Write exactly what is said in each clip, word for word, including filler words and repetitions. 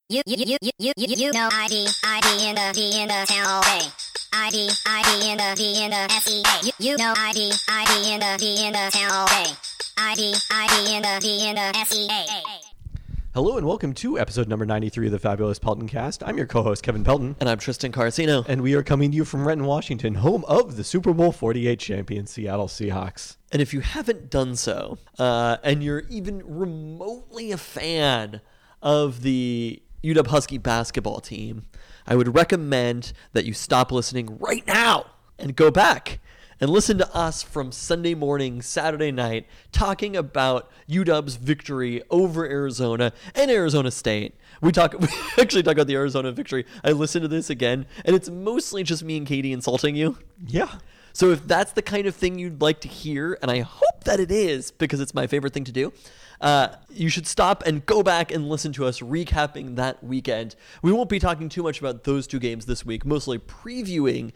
You, you, you, you, you, you, you know I D, I D in the, D in the town all day. I D, I D in the, D in the S E A. You, you know I D, I D in the, D in the town all day. I D, I D in the, D in the S E A. Hello and welcome to episode number ninety-three of the Fabulous Pelton Cast. I'm your co-host, Kevin Pelton. And I'm Tristan Carcino. And we are coming to you from Renton, Washington, home of the Super Bowl forty-eight champion Seattle Seahawks. And if you haven't done so, uh, and you're even remotely a fan of the U W Husky basketball team, I would recommend that you stop listening right now and go back and listen to us from Sunday morning, Saturday night, talking about U W's victory over Arizona and Arizona State. We talk, we actually talk about the Arizona victory. I listened to this again, and it's mostly just me and Katie insulting you. Yeah. So if that's the kind of thing you'd like to hear, and I hope that it is, because it's my favorite thing to do, uh, you should stop and go back and listen to us recapping that weekend. We won't be talking too much about those two games this week, mostly previewing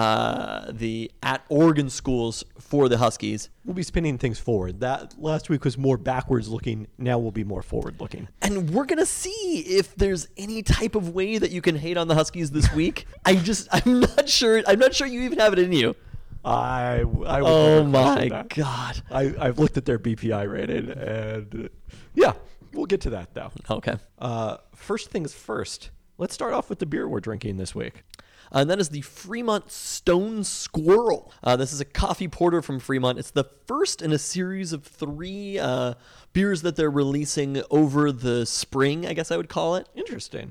uh, the at Oregon schools for the Huskies. We'll be spinning things forward. That last week was more backwards looking. Now we'll be more forward looking. And we're going to see if there's any type of way that you can hate on the Huskies this week. I just, I'm not sure. I'm not sure you even have it in you. I, I would oh never my question that. God. I, I've looked at their B P I rating, and uh, yeah, we'll get to that though. Okay. Uh, first things first, let's start off with the beer we're drinking this week. Uh, and that is the Fremont Stone Squirrel. Uh, this is a coffee porter from Fremont. It's the first in a series of three uh, beers that they're releasing over the spring, I guess I would call it. Interesting.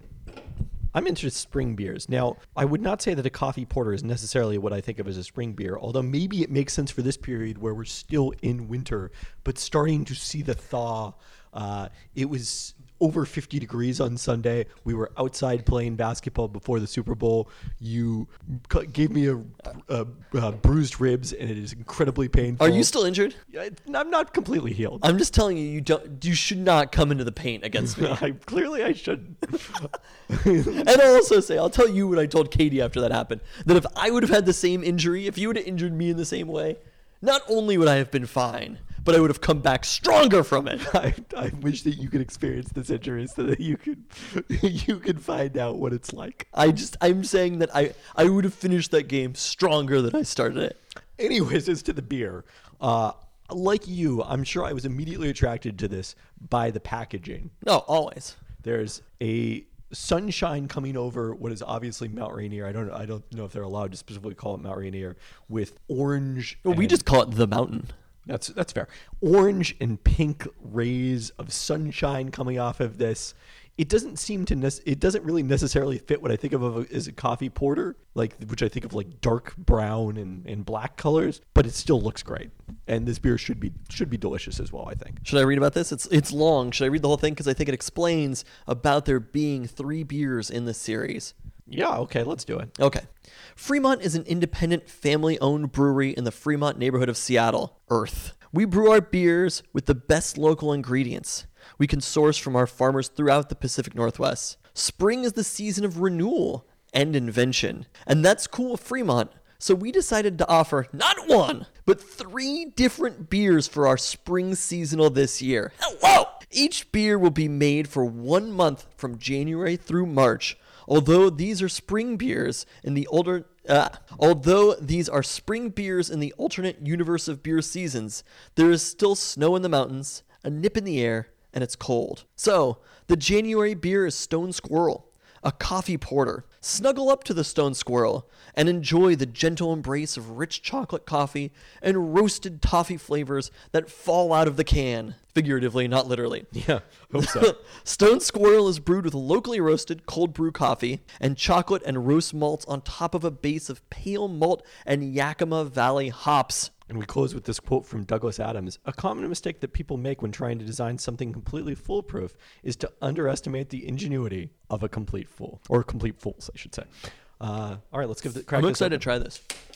I'm into spring beers. Now, I would not say that a coffee porter is necessarily what I think of as a spring beer, although maybe it makes sense for this period where we're still in winter, but starting to see the thaw. Uh, it was over fifty degrees on Sunday. We were outside playing basketball before the Super Bowl. You gave me a, a, a bruised ribs, and it is incredibly painful. Are you still injured? I'm not completely healed. I'm just telling you, you don't. You should not come into the paint against me. I, clearly, I shouldn't. And I'll also say, I'll tell you what I told Katie after that happened. That if I would have had the same injury, if you would have injured me in the same way, not only would I have been fine, but I would have come back stronger from it. I, I wish that you could experience this injury so that you could you could find out what it's like. I just I'm saying that I, I would have finished that game stronger than I started it. Anyways, as to the beer, uh, like you, I'm sure I was immediately attracted to this by the packaging. No, always. There's a sunshine coming over what is obviously Mount Rainier. I don't I don't know if they're allowed to specifically call it Mount Rainier, with orange. Well, we just call it the mountain. That's that's fair. Orange and pink rays of sunshine coming off of this. It doesn't seem to nec- it doesn't really necessarily fit what I think of as a coffee porter, like which I think of like dark brown and, and black colors, but it still looks great. And this beer should be should be delicious as well, I think. Should I read about this? It's it's long. Should I read the whole thing? Because I think it explains about there being three beers in this series. Yeah, okay, let's do it. Okay. Fremont is an independent family-owned brewery in the Fremont neighborhood of Seattle, Earth. We brew our beers with the best local ingredients we can source from our farmers throughout the Pacific Northwest. Spring is the season of renewal and invention, and that's cool with Fremont. So we decided to offer not one, but three different beers for our spring seasonal this year. Hello! Each beer will be made for one month from January through March. Although these are spring beers in the older, uh, although these are spring beers in the alternate universe of beer seasons, there is still snow in the mountains, a nip in the air, and it's cold. So the January beer is Stone Squirrel, a coffee porter. Snuggle up to the Stone Squirrel and enjoy the gentle embrace of rich chocolate coffee and roasted toffee flavors that fall out of the can. Figuratively, not literally. Yeah, hope so. Stone Squirrel is brewed with locally roasted cold brew coffee and chocolate and roast malts on top of a base of pale malt and Yakima Valley hops. And we close with this quote from Douglas Adams. A common mistake that people make when trying to design something completely foolproof is to underestimate the ingenuity of a complete fool. Or complete fools, I should say. Uh, all right, let's give the crack. I'm excited to try this.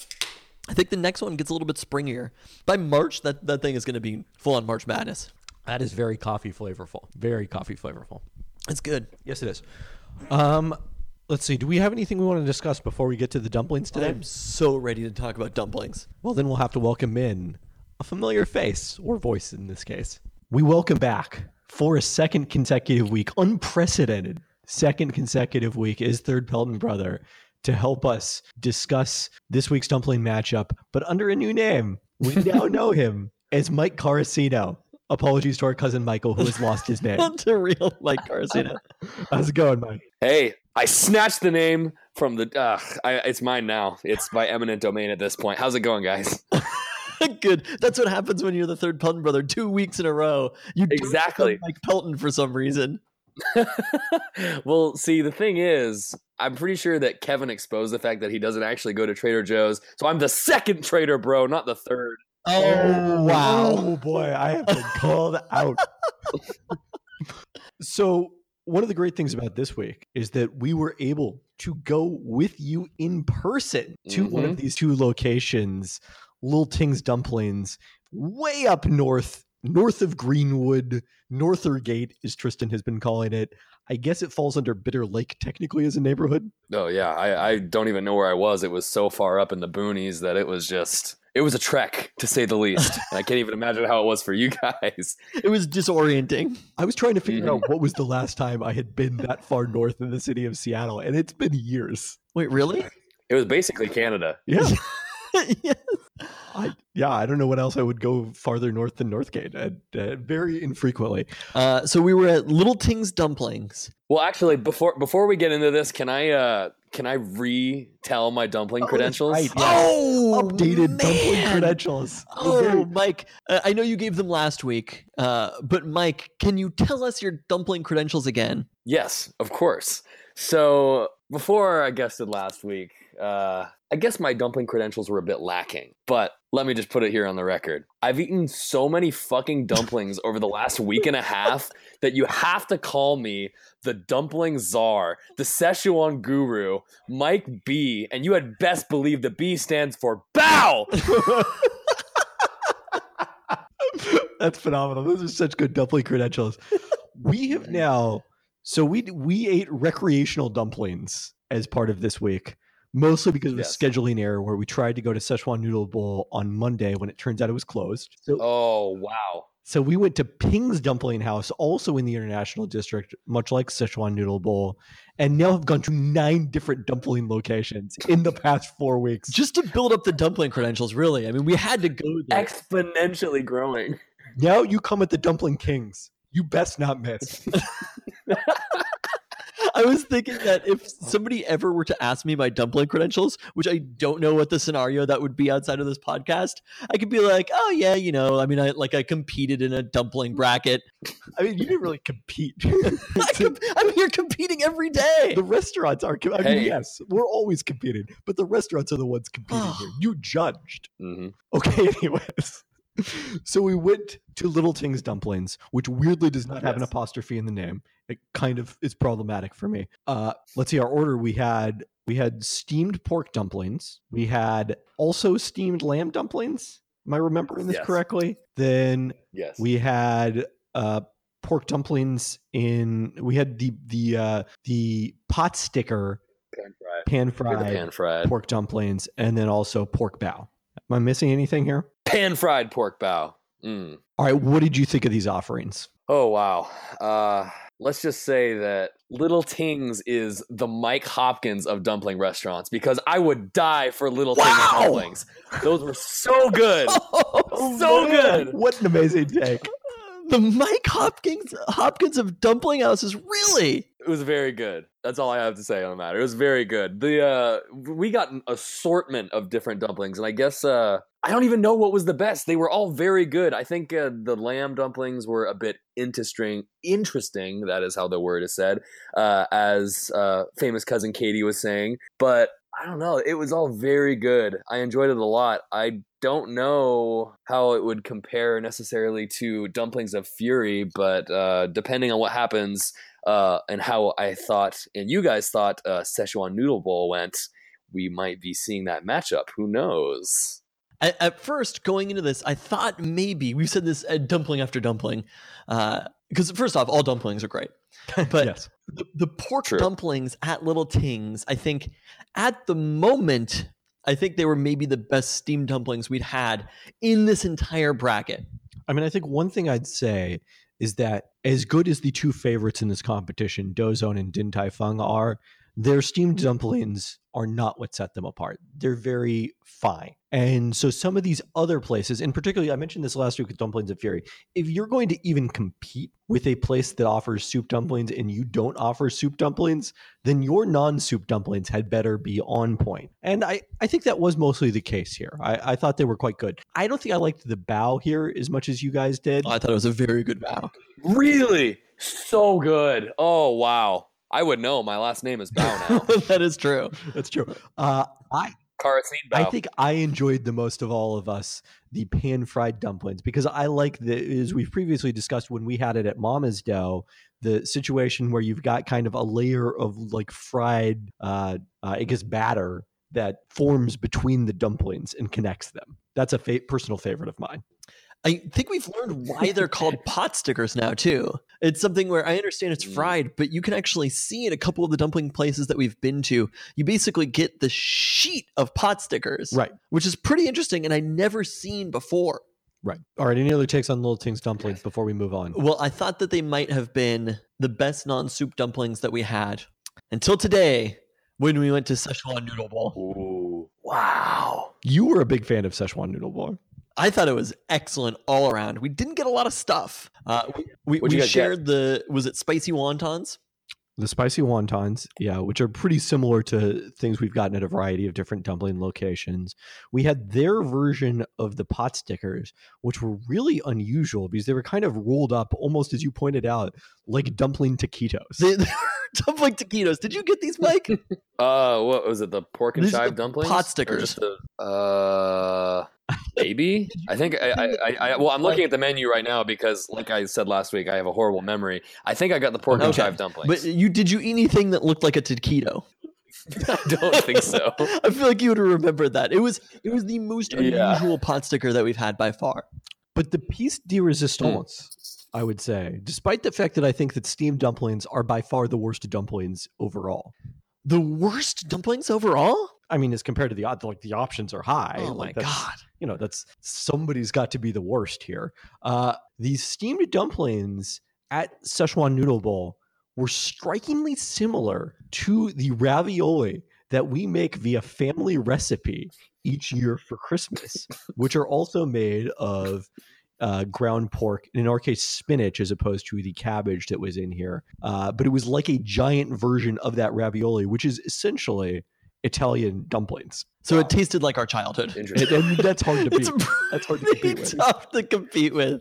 I think the next one gets a little bit springier. By March, that, that thing is going to be full on March Madness. That is very coffee flavorful. Very coffee flavorful. It's good. Yes, it is. Um, let's see. Do we have anything we want to discuss before we get to the dumplings today? I'm so ready to talk about dumplings. Well, then we'll have to welcome in a familiar face, or voice in this case. We welcome back, for a second consecutive week, unprecedented, second consecutive week is Third Pelton Brother to help us discuss this week's dumpling matchup, but under a new name. We now know him as Mike Carasino. Apologies to our cousin Michael, who has lost his name. Not to real Mike Carasino. How's it going, Mike? Hey, I snatched the name from the. Uh, I, it's mine now. It's by eminent domain at this point. How's it going, guys? Good. That's what happens when you're the Third Pelton Brother. Two weeks in a row, you Exactly. don't Mike Pelton for some reason. Well, see, the thing is, I'm pretty sure that Kevin exposed the fact that he doesn't actually go to Trader Joe's. So I'm the second Trader Bro, not the third. Oh, wow. Oh, boy. I have been called out. So one of the great things about this week is that we were able to go with you in person to mm-hmm. one of these two locations, Little Ting's Dumplings, way up north, north of Greenwood, Northergate, as Tristan has been calling it. I guess it falls under Bitter Lake technically as a neighborhood. Oh, yeah. I, I don't even know where I was. It was so far up in the boonies that it was just... It was a trek, to say the least. And I can't even imagine how it was for you guys. It was disorienting. I was trying to figure out what was the last time I had been that far north in the city of Seattle, and it's been years. Wait, really? It was basically Canada. Yeah. Yes. I, yeah, I don't know what else I would go farther north than Northgate. Uh, uh, very infrequently. Uh, so we were at Little Ting's Dumplings. Well, actually, before before we get into this, can I uh, can I retell my dumpling oh, credentials? Right, yes. Oh, updated man. dumpling credentials. Oh, Mike, uh, I know you gave them last week, uh, but Mike, can you tell us your dumpling credentials again? Yes, of course. So before I guessed it last week, uh, I guess my dumpling credentials were a bit lacking, but let me just put it here on the record. I've eaten so many fucking dumplings over the last week and a half that you have to call me the dumpling czar, the Szechuan guru, Mike B, and you had best believe the B stands for bow! That's phenomenal. Those are such good dumpling credentials. We have now, so we we ate recreational dumplings as part of this week. Mostly because of yes. a scheduling error where we tried to go to Szechuan Noodle Bowl on Monday when it turns out it was closed. So, oh, wow. So we went to Ping's Dumpling House, also in the International District, much like Szechuan Noodle Bowl, and now have gone to nine different dumpling locations in the past four weeks. Just to build up the dumpling credentials, really. I mean, we had to go there. Exponentially growing. Now you come at the Dumpling Kings. You best not miss. I was thinking that if somebody ever were to ask me my dumpling credentials, which I don't know what the scenario that would be outside of this podcast, I could be like, oh yeah, you know, I mean, I like I competed in a dumpling bracket. I mean, you didn't really compete. I com- I'm here competing every day. The restaurants are, I mean, hey. yes, we're always competing, but the restaurants are the ones competing here. You judged. Mm-hmm. Okay, anyways. So we went to Little Ting's Dumplings, which weirdly does not have yes. an apostrophe in the name. It kind of is problematic for me. Uh, let's see our order. We had we had steamed pork dumplings. We had also steamed lamb dumplings. Am I remembering this yes. correctly? Then yes. we had uh, pork dumplings in. We had the the uh, the pot sticker pan fried, pan fried, pan fried pork dumplings, and then also pork bow. Am I missing anything here? Pan fried pork bow. Mm. All right, what did you think of these offerings? Oh, wow. Uh, let's just say that Little Tings is the Mike Hopkins of dumpling restaurants because I would die for Little wow! Tings dumplings. Those were so good. Oh, so man. good. What an amazing take. The Mike Hopkins Hopkins of dumpling houses, really? It was very good. That's all I have to say on the matter. It was very good. The uh, we got an assortment of different dumplings, and I guess uh, I don't even know what was the best. They were all very good. I think uh, the lamb dumplings were a bit interesting. Interesting, that is how the word is said, uh, as uh, famous cousin Katie was saying. But I don't know. It was all very good. I enjoyed it a lot. I don't know how it would compare necessarily to Dumplings of Fury, but uh, depending on what happens uh, and how I thought and you guys thought uh, Szechuan Noodle Bowl went, we might be seeing that matchup. Who knows? At, at first, going into this, I thought maybe, we've said this at dumpling after dumpling, because uh, first off, all dumplings are great. But yes. the, the pork True. dumplings at Little Tings, I think at the moment, I think they were maybe the best steamed dumplings we'd had in this entire bracket. I mean, I think one thing I'd say is that as good as the two favorites in this competition, Dozone and Din Tai Fung, are, their steamed dumplings are not what set them apart. They're very fine. And so some of these other places, and particularly I mentioned this last week with Dumplings of Fury, if you're going to even compete with a place that offers soup dumplings and you don't offer soup dumplings, then your non-soup dumplings had better be on point. And I, I think that was mostly the case here. I, I thought they were quite good. I don't think I liked the bao here as much as you guys did. Oh, I thought it was a very good bao. Really? So good. Oh, wow. I would know. My last name is Bao now. That is true. That's true. Uh, I Karasin Bao. I think I enjoyed the most of all of us the pan-fried dumplings because I like the, as we've previously discussed when we had it at Mama's Dough, the situation where you've got kind of a layer of like fried, uh, uh, I guess, batter that forms between the dumplings and connects them. That's a fa- personal favorite of mine. I think we've learned why they're called pot stickers now, too. It's something where I understand it's fried, but you can actually see in a couple of the dumpling places that we've been to, you basically get the sheet of pot stickers, Right. which is pretty interesting and I never seen before. Right. All right. Any other takes on Little Ting's dumplings before we move on? Well, I thought that they might have been the best non-soup dumplings that we had until today when we went to Szechuan Noodle Bowl. Ooh. Wow. You were a big fan of Szechuan Noodle Bowl. I thought it was excellent all around. We didn't get a lot of stuff. Uh, we we, What'd you we guys shared the, was it spicy wontons? The spicy wontons, yeah, which are pretty similar to things we've gotten at a variety of different dumpling locations. We had their version of the pot stickers, which were really unusual because they were kind of rolled up, almost as you pointed out, like dumpling taquitos. They, they were dumpling taquitos. Did you get these, Mike? Uh, what was it? The pork and These are chive the dumplings? pot Or stickers. just the- uh, maybe. I think I, I, I, I. Well, I'm looking at the menu right now because, like I said last week, I have a horrible memory. I think I got the pork and Okay. chive dumplings. But you did you eat anything that looked like a taquito? I don't think so. I feel like you would have remembered that. It was it was the most Yeah. unusual pot sticker that we've had by far. But the piece de resistance, I would say, despite the fact that I think that steamed dumplings are by far the worst dumplings overall. The worst dumplings overall? I mean, as compared to the odd, like the options are high. Oh my Like, that's- god. You know, that's somebody's got to be the worst here. Uh, these steamed dumplings at Szechuan Noodle Bowl were strikingly similar to the ravioli that we make via family recipe each year for Christmas, which are also made of uh, ground pork, in our case, spinach, as opposed to the cabbage that was in here. Uh, but it was like a giant version of that ravioli, which is essentially Italian dumplings. So it tasted like our childhood. Interesting. And, and that's hard to beat. It's That's hard to pretty compete with. tough to compete with.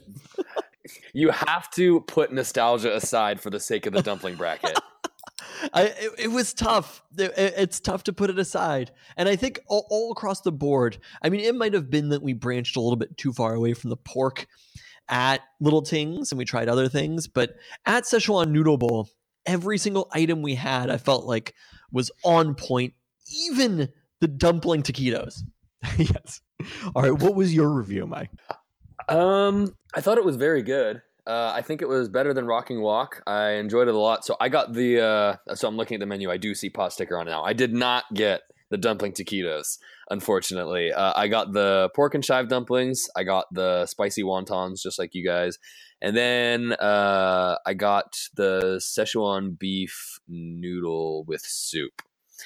You have to put nostalgia aside for the sake of the dumpling bracket. I, it, it was tough. It- it's tough to put it aside. And I think all, all across the board, I mean, it might have been that we branched a little bit too far away from the pork at Little Tings and we tried other things. But at Szechuan Noodle Bowl, every single item we had, I felt like was on point, even the dumpling taquitos. Yes. All right. What was your review, Mike? Um, I thought it was very good. Uh, I think it was better than Rocking Walk. I enjoyed it a lot. So I got the. Uh, so I'm looking at the menu. I do see pot sticker on it now. I did not get the dumpling taquitos, unfortunately. Uh, I got the pork and chive dumplings. I got the spicy wontons, just like you guys, and then uh, I got the Szechuan beef noodle with soup.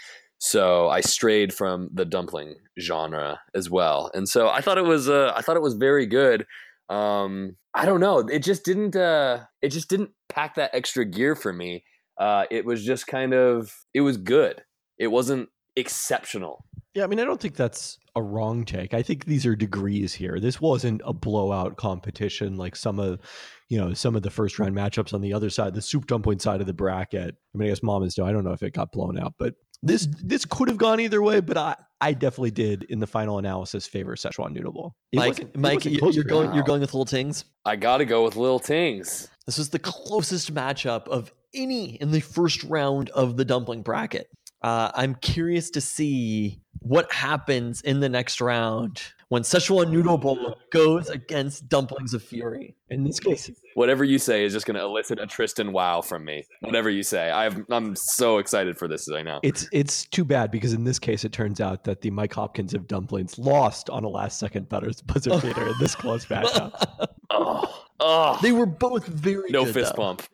So I strayed from the dumpling genre as well, and so I thought it was. Uh, I thought it was very good. Um, I don't know. It just didn't. Uh, it just didn't pack that extra gear for me. Uh, it was just kind of. It was good. It wasn't exceptional. Yeah, I mean, I don't think that's a wrong take. I think these are degrees here. This wasn't a blowout competition like some of, you know, some of the first round matchups on the other side, the soup dumpling side of the bracket. I mean, I guess Mama's Dough, I don't know if it got blown out, but this this could have gone either way. But I, I definitely did in the final analysis favor Szechuan Noodle Bowl. It Mike, wasn't- it Mike, wasn't you, close you're for going. me. You're going with Little Tings. I got to go with Little Tings. This was the closest matchup of any in the first round of the dumpling bracket. Uh, I'm curious to see what happens in the next round when Szechuan Noodle Bowl goes against Dumplings of Fury. In this case, Whatever you say is just going to elicit a Tristan wow from me. Whatever you say, I've, I'm so excited for this right now. it's it's too bad because in this case, it turns out that the Mike Hopkins of dumplings lost on a last second buzzer buzzer beater in this close matchup. Oh, Oh, They were both very no good, fist though. pump.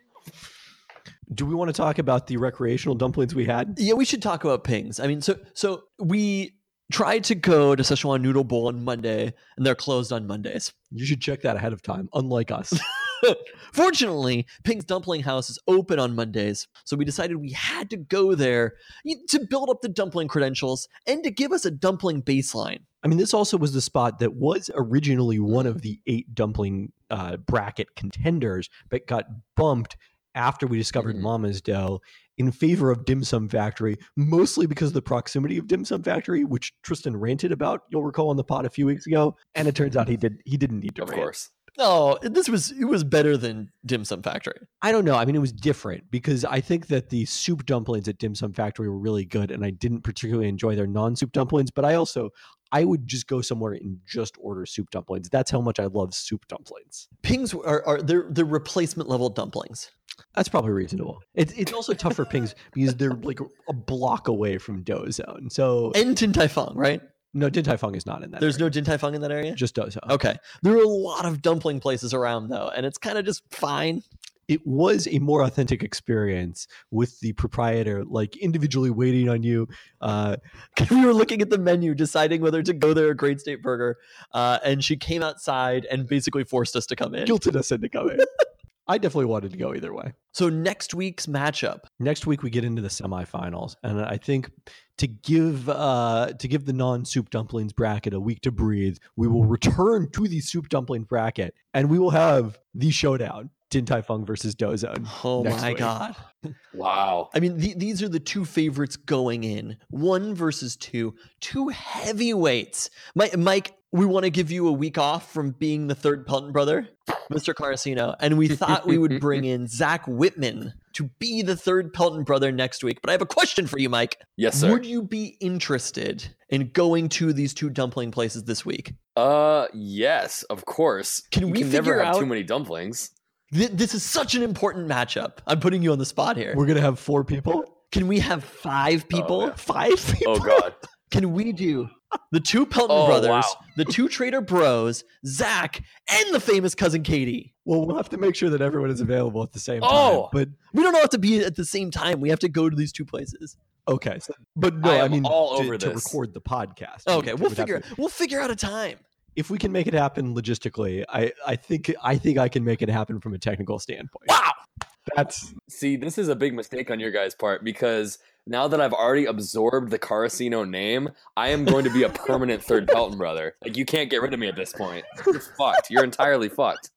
Do we want to talk about the recreational dumplings we had? Yeah, we should talk about pings. I mean, so so we tried to go to Szechuan Noodle Bowl on Monday, and they're closed on Mondays. You should check that ahead of time, unlike us. Fortunately, Ping's Dumpling House is open on Mondays, so we decided we had to go there to build up the dumpling credentials and to give us a dumpling baseline. I mean, this also was the spot that was originally one of the eight dumpling uh, bracket contenders, but got bumped after we discovered Mhm. Mama's Dough in favor of Dim Sum Factory, mostly because of the proximity of Dim Sum Factory, which Tristan ranted about, you'll recall on the pod a few weeks ago. And it turns out he did he didn't need to Of rant. course. No, this was it was better than Dim Sum Factory. I don't know. I mean, it was different because I think that the soup dumplings at Dim Sum Factory were really good, and I didn't particularly enjoy their non-soup dumplings. But I also, I would just go somewhere and just order soup dumplings. That's how much I love soup dumplings. Pings are, are they're they're replacement level dumplings. That's probably reasonable. It's it's also tough for Pings because they're like a block away from Dough Zone. So And Din Tai Fung, right? no, Din Tai Fung is not in that. There's area. no Din Tai Fung in that area? just Dough Zone. Okay. There are a lot of dumpling places around though, and it's kind of just fine. It was a more authentic experience with the proprietor, like individually waiting on you. Uh, We were looking at the menu, deciding whether to go there or Great State Burger, uh, and she came outside and basically forced us to come in. guilted us into coming. I definitely wanted to go either way. So next week's matchup, Next week we get into the semifinals, and I think to give uh, to give the non-soup dumplings bracket a week to breathe, we will return to the soup dumpling bracket, and we will have the showdown: Din Tai Fung versus Dough Zone. oh next my week. god! Wow. I mean, th- these are the two favorites going in, one versus two, two heavyweights. Mike, Mike we want to give you a week off from being the third Pelton brother, Mister Carasino, and we thought we would bring in Zach Whitman to be the third Pelton brother next week. But I have a question for you, Mike. Yes, sir. Would you be interested in going to these two dumpling places this week? Uh, yes, of course. Can you we can never figure have out- too many dumplings. Th- this is such an important matchup. I'm putting you on the spot here. We're gonna have four people. Can we have five people? Oh, yeah. Five people. Oh God. Can we do the two Pelton Oh, brothers, wow. the two Trader Bros, Zach, and the famous cousin Katie? Well, we'll have to make sure that everyone is available at the same time. Oh. But We don't have to be at the same time. We have to go to these two places. okay, so, but no, I I, am mean all to, over to this. record the podcast. Okay, It we'll would have figure to- we'll figure out a time. if we can make it happen logistically. I, I think I think I can make it happen from a technical standpoint. Wow. That's See, this is a big mistake on your guys' part because now that I've already absorbed the Carasino name, I am going to be a permanent third Pelton brother. Like, you can't get rid of me at this point. You're fucked. You're entirely fucked.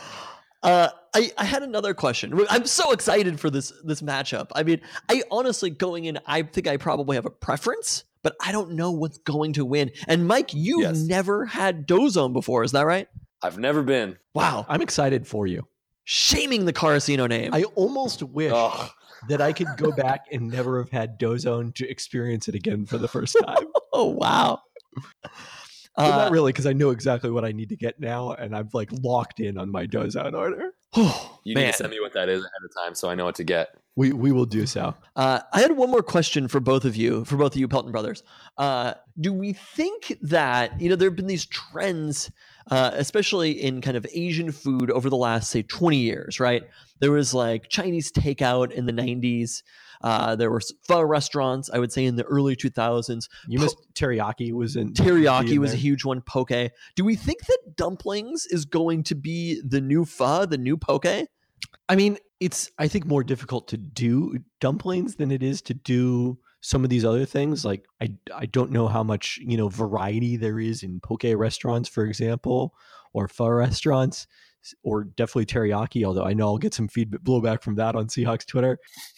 Uh, I, I had another question. I'm so excited for this this matchup. I mean, I honestly going in, I think I probably have a preference, but I don't know what's going to win. And Mike, you've Yes. never had Dough Zone before, is that right? I've never been. Wow. I'm excited for you. Shaming the Carasino name. I almost wish Ugh. that I could go back and never have had Dough Zone to experience it again for the first time. oh, wow. But Uh, not really, because I know exactly what I need to get now, and I've like locked in on my Dough Zone order. oh, You man. need to send me what that is ahead of time so I know what to get. We we will do so. Uh, I had one more question for both of you, for both of you Pelton brothers. Uh, do we think that, you know, there have been these trends, uh, especially in kind of Asian food over the last, say, twenty years, right? There was like Chinese takeout in the nineties. Uh, there were pho restaurants, I would say, in the early two thousands. You Po- missed teriyaki was in Teriyaki in was a there. huge one. Poke. Do we think that dumplings is going to be the new pho, the new poke? I mean, it's I think more difficult to do dumplings than it is to do some of these other things. Like I I don't know how much, you know, variety there is in poke restaurants, for example, or pho restaurants, or definitely teriyaki, although I know I'll get some feedback blowback from that on Seahawks Twitter.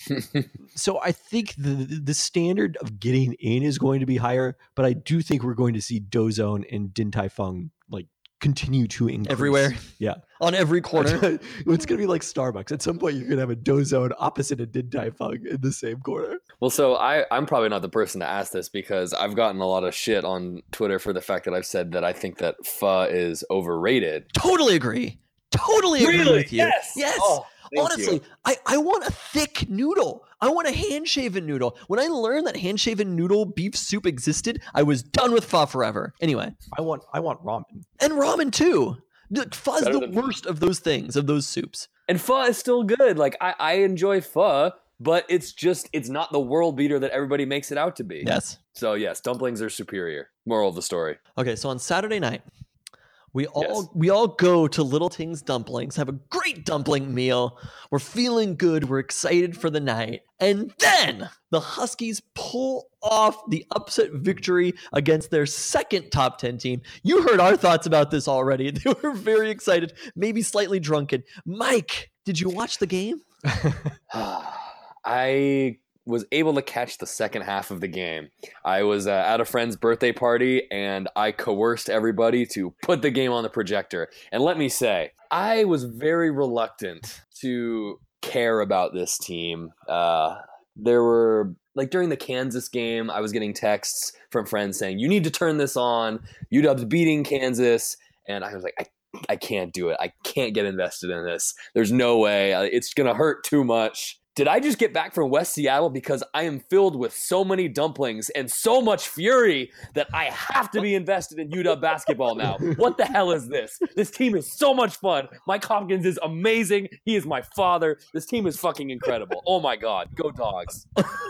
So I think the the standard of getting in is going to be higher, but I do think we're going to see Dough Zone and Din Tai Fung like continue to increase Everywhere. Yeah. On every corner. It's going to be like Starbucks. At some point, you're going to have a Dough Zone opposite a Din Tai Fung in the same corner. Well, so I, I'm probably not the person to ask this because I've gotten a lot of shit on Twitter for the fact that I've said that I think that pho is overrated. Totally agree. Totally agree Really? with you. Yes. Yes. Oh, thank Honestly, you. I, I want a thick noodle. I want a hand-shaven noodle. When I learned that hand-shaven noodle beef soup existed, I was done with pho forever. Anyway, I want I want ramen. and ramen too. Look, pho is Better the than- worst of those things, of those soups. And pho is still good. Like I, I enjoy pho, but it's just it's not the world beater that everybody makes it out to be. Yes. So yes, dumplings are superior. Moral of the story. Okay, so on Saturday night, we all Yes. we all go to Little Ting's Dumplings, have a great dumpling meal. We're feeling good. We're excited for the night. And then the Huskies pull off the upset victory against their second top ten team. You heard our thoughts about this already. They were very excited, maybe slightly drunken. Mike, did you watch the game? I was able to catch the second half of the game. I was uh, at a friend's birthday party, and I coerced everybody to put the game on the projector. And let me say, I was very reluctant to care about this team. Uh, there were, like during the Kansas game, I was getting texts from friends saying, you need to turn this on. U W B's beating Kansas. And I was like, I I can't do it. I can't get invested in this. There's no way. It's going to hurt too much. Did I just get back from West Seattle because I am filled with so many dumplings and so much fury that I have to be invested in U W basketball now? What the hell is this? This team is so much fun. Mike Hopkins is amazing. He is my father. This team is fucking incredible. Oh my God. Go Dogs.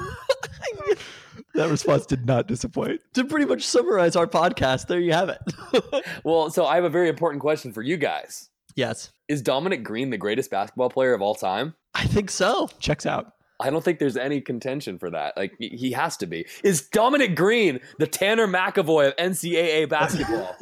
That response did not disappoint. To pretty much summarize our podcast, there you have it. Well, so I have a very important question for you guys. Yes, Is Dominic Green the greatest basketball player of all time? I think so. Checks out. I don't think there's any contention for that. Like, he he has to be. Is Dominic Green the Tanner McAvoy of N C double A basketball?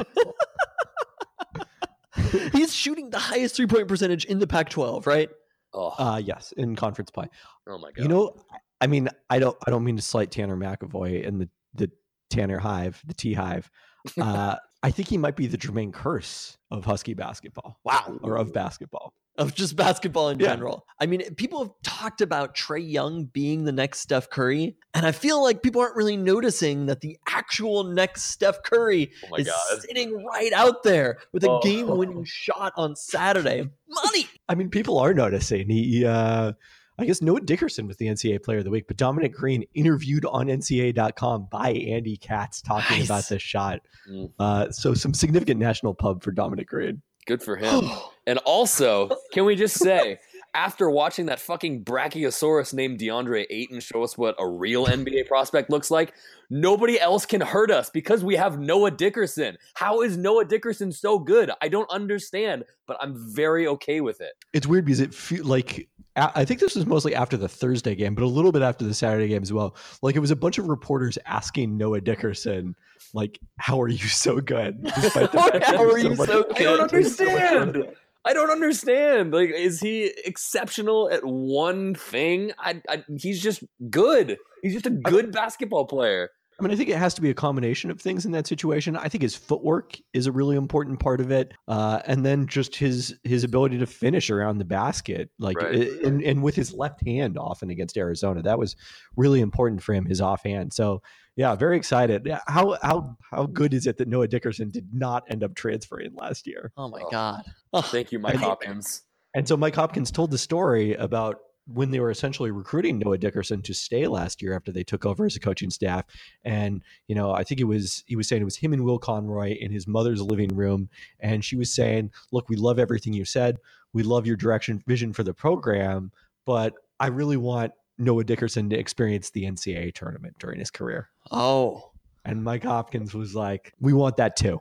He's shooting the highest three-point percentage in the Pac twelve, right? Oh, Uh, yes, in conference play. oh my God. You know, I mean, I don't, I don't mean to slight Tanner McAvoy and the the Tanner Hive, the T Hive. Uh, I think he might be the Jermaine Curse of Husky basketball. Wow. Or of basketball. Of just basketball in Yeah. general. I mean, people have talked about Trae Young being the next Steph Curry, and I feel like people aren't really noticing that the actual next Steph Curry Oh my is God. sitting right out there with a Oh. game-winning shot on Saturday. Money! I mean, people are noticing. He, uh, I guess Noah Dickerson was the N C double A Player of the Week, but Dominic Green interviewed on N C double A dot com by Andy Katz talking Nice. about this shot. Mm. Uh, so some significant national pub for Dominic Green. Good for him. And also, can we just say, after watching that fucking Brachiosaurus named DeAndre Ayton show us what a real N B A prospect looks like, nobody else can hurt us because we have Noah Dickerson. How is Noah Dickerson so good? I don't understand, but I'm very okay with it. It's weird because it feel like a- I think this was mostly after the Thursday game, but a little bit after the Saturday game as well. Like it was a bunch of reporters asking Noah Dickerson, like, "How are you so good?" Despite the fact that How are he's you much- so I don't good? understand. I don't understand. Like, is he exceptional at one thing? I, I he's just good. He's just a good basketball player. I mean, I think it has to be a combination of things in that situation. I think his footwork is a really important part of it, uh, and then just his his ability to finish around the basket, like Right. i- and, and with his left hand often against Arizona, that was really important for him. His offhand. So yeah, very excited. Yeah, How how how good is it that Noah Dickerson did not end up transferring last year? Oh my Oh. God. Oh, Thank you, Mike I think- Hopkins. And so Mike Hopkins told the story about when they were essentially recruiting Noah Dickerson to stay last year after they took over as a coaching staff. And, you know, I think it was, he was saying it was him and Will Conroy in his mother's living room. And she was saying, look, we love everything you said. We love your direction, vision for the program, but I really want Noah Dickerson to experience the N C double A tournament during his career. oh. And Mike Hopkins was like, we want that too.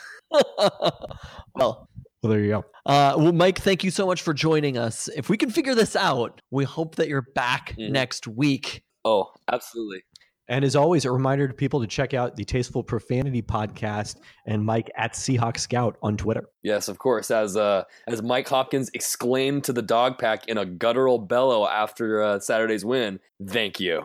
Well, Well, there you go. Uh, well, Mike, thank you so much for joining us. If we can figure this out, we hope that you're back Mhm. next week. Oh, absolutely. And as always, a reminder to people to check out the Tasteful Profanity podcast and Mike at Seahawk Scout on Twitter. Yes, of course. As uh, as Mike Hopkins exclaimed to the dog pack in a guttural bellow after uh, Saturday's win, "Thank you."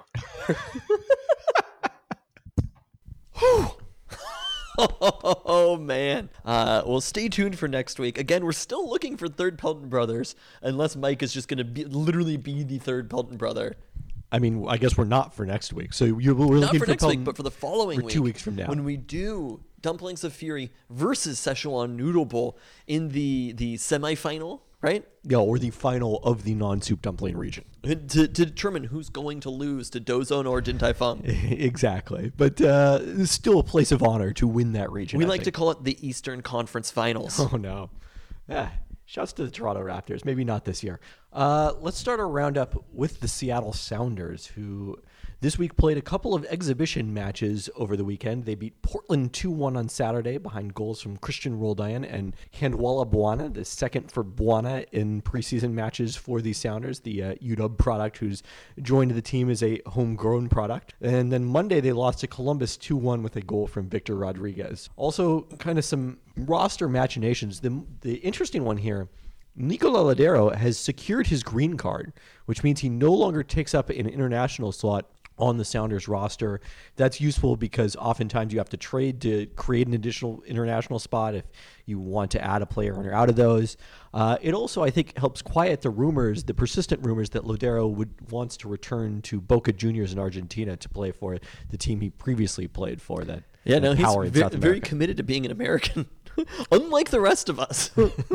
Oh man. Uh, well, stay tuned for next week. Again, we're still looking for third Pelton brothers, unless Mike is just going to be literally be the third Pelton brother. I mean, I guess we're not for next week. So you, we're Not looking for for, next Pelton week, but for the following for week. two weeks from now. When we do Dumplings of Fury versus Szechuan Noodle Bowl in the, the semifinal, right? yeah, or the final of the non-soup dumpling region. To, to determine who's going to lose to Dozone or Din Tai Fung. Exactly. But uh, it's still a place of honor to win that region. We I like to think. call it the Eastern Conference Finals. Oh, no. Yeah, shouts to the Toronto Raptors. Maybe not this year. Uh, let's start our roundup with the Seattle Sounders, who this week played a couple of exhibition matches over the weekend. They beat Portland two one on Saturday behind goals from Christian Roldan and Handwalla Bwana, the second for Bwana in preseason matches for the Sounders, the uh, U W product who's joined the team as a homegrown product. And then Monday they lost to Columbus two one with a goal from Victor Rodriguez. Also, kind of some roster machinations. The, the interesting one here, Nicola Ladero has secured his green card, which means he no longer takes up an international slot on the Sounders roster. That's useful because oftentimes you have to trade to create an additional international spot if you want to add a player and you're out of those. Uh, it also, I think, helps quiet the rumors, the persistent rumors that Ladero would wants to return to Boca Juniors in Argentina to play for the team he previously played for. That yeah, no, he's power in ve- South very America. committed to being an American, unlike the rest of us.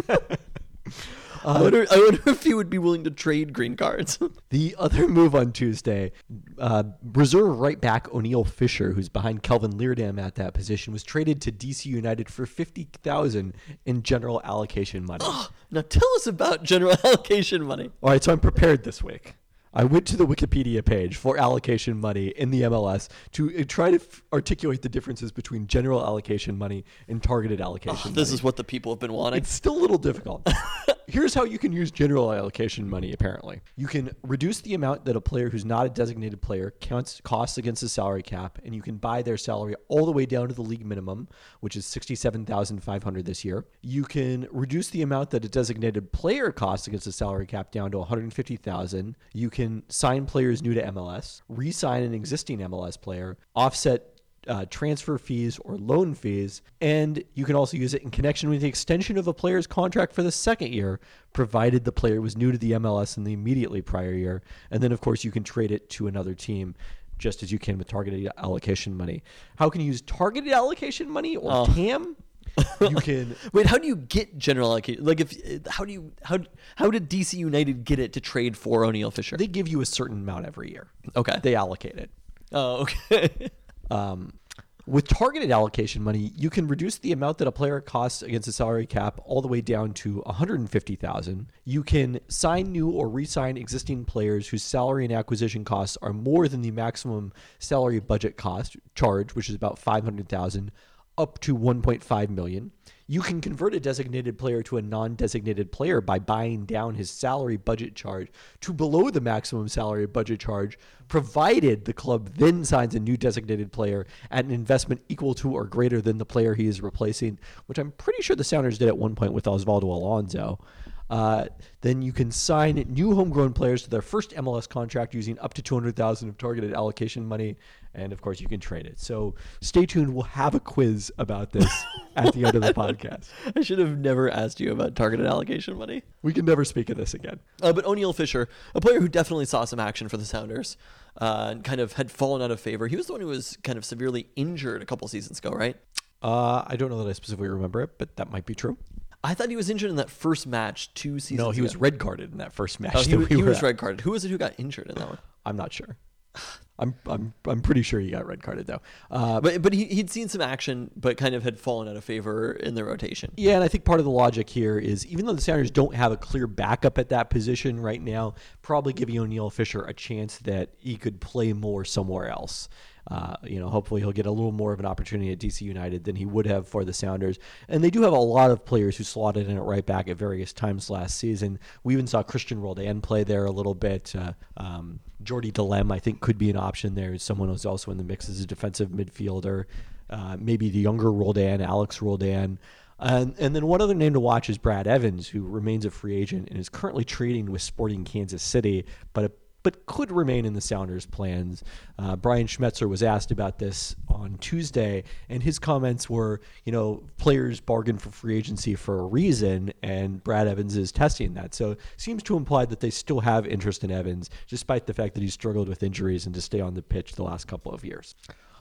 I wonder, I wonder if he would be willing to trade green cards. The other move on Tuesday, uh, reserve right back O'Neal Fisher, who's behind Kelvin Leardam at that position, was traded to D C United for fifty thousand dollars in general allocation money. Now tell us about general allocation money. All right, so I'm prepared this week. I went to the Wikipedia page for allocation money in the M L S to uh, try to f- articulate the differences between general allocation money and targeted allocation money. This is what the people have been wanting. It's still a little difficult. Here's how you can use general allocation money, apparently. You can reduce the amount that a player who's not a designated player counts costs against the salary cap, and you can buy their salary all the way down to the league minimum, which is sixty-seven thousand five hundred dollars this year. You can reduce the amount that a designated player costs against the salary cap down to one hundred fifty thousand dollars. You can sign players new to M L S, re-sign an existing M L S player, offset Uh, transfer fees or loan fees, and you can also use it in connection with the extension of a player's contract for the second year, provided the player was new to the M L S in the immediately prior year. And then, of course, you can trade it to another team, just as you can with targeted allocation money. How can you use targeted allocation money or Oh. T A M? You can Wait, how do you get general allocation? Like, if how do you how how did D C United get it to trade for O'Neal Fisher? they give you a certain amount every year. Okay. They allocate it. Oh, okay. Um, with targeted allocation money, you can reduce the amount that a player costs against a salary cap all the way down to one hundred fifty thousand dollars. You can sign new or re-sign existing players whose salary and acquisition costs are more than the maximum salary budget cost charge, which is about five hundred thousand dollars, up to one point five million dollars. You can convert a designated player to a non-designated player by buying down his salary budget charge to below the maximum salary budget charge, provided the club then signs a new designated player at an investment equal to or greater than the player he is replacing, which I'm pretty sure the Sounders did at one point with Osvaldo Alonso. Uh, then you can sign new homegrown players to their first M L S contract using up to two hundred thousand dollars of targeted allocation money. And of course, you can trade it. So stay tuned. We'll have a quiz about this at the end of the podcast. I should have never asked you about targeted allocation money. We can never speak of this again. Uh, but O'Neal Fisher, a player who definitely saw some action for the Sounders, uh, and kind of had fallen out of favor. He was the one who was kind of severely injured a couple seasons ago, right? Uh, I don't know that I specifically remember it, but that might be true. I thought he was injured in that first match two seasons ago. No, he was red carded in that first match. Oh, he, that was- we he were was at. red carded. Who was it who got injured in that one? I'm not sure. I'm I'm I'm pretty sure he got red carded though. Uh, But but he, he'd seen some action, but kind of had fallen out of favor in the rotation. Yeah, and I think part of the logic here is even though the Sounders don't have a clear backup at that position right now, probably giving O'Neal Fisher a chance that he could play more somewhere else. Uh, you know, hopefully he'll get a little more of an opportunity at D C United than he would have for the Sounders. And they do have a lot of players who slotted in at right back at various times last season. We even saw Christian Roldan play there a little bit. Uh, um, Jordi Delem, I think, could be an option there. Someone who's also in the mix as a defensive midfielder. Uh, maybe the younger Roldan, Alex Roldan. And, and then one other name to watch is Brad Evans, who remains a free agent and is currently trading with Sporting Kansas City, but a but could remain in the Sounders' plans. Uh, Brian Schmetzer was asked about this on Tuesday, and his comments were, you know, players bargain for free agency for a reason, and Brad Evans is testing that. So it seems to imply that they still have interest in Evans, despite the fact that he's struggled with injuries and to stay on the pitch the last couple of years.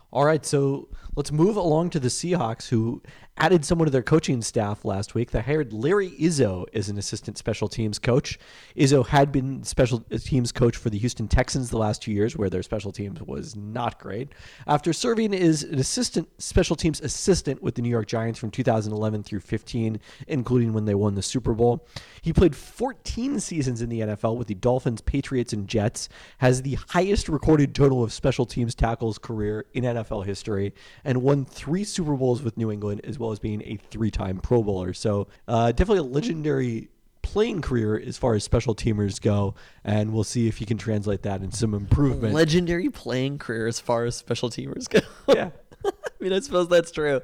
All right, so let's move along to the Seahawks, who added someone to their coaching staff last week. They hired Larry Izzo as an assistant special teams coach. Izzo had been special teams coach for the Houston Texans the last two years, where their special teams was not great. After serving as an assistant special teams assistant with the New York Giants from two thousand eleven through fifteen, including when they won the Super Bowl, he played fourteen seasons in the N F L with the Dolphins, Patriots, and Jets, has the highest recorded total of special teams tackles career in N F L history, and won three Super Bowls with New England, as well as being a three-time Pro Bowler. So uh, definitely a legendary playing career as far as special teamers go, and we'll see if he can translate that into some improvement. Legendary playing career as far as special teamers go. Yeah. I mean, I suppose that's true.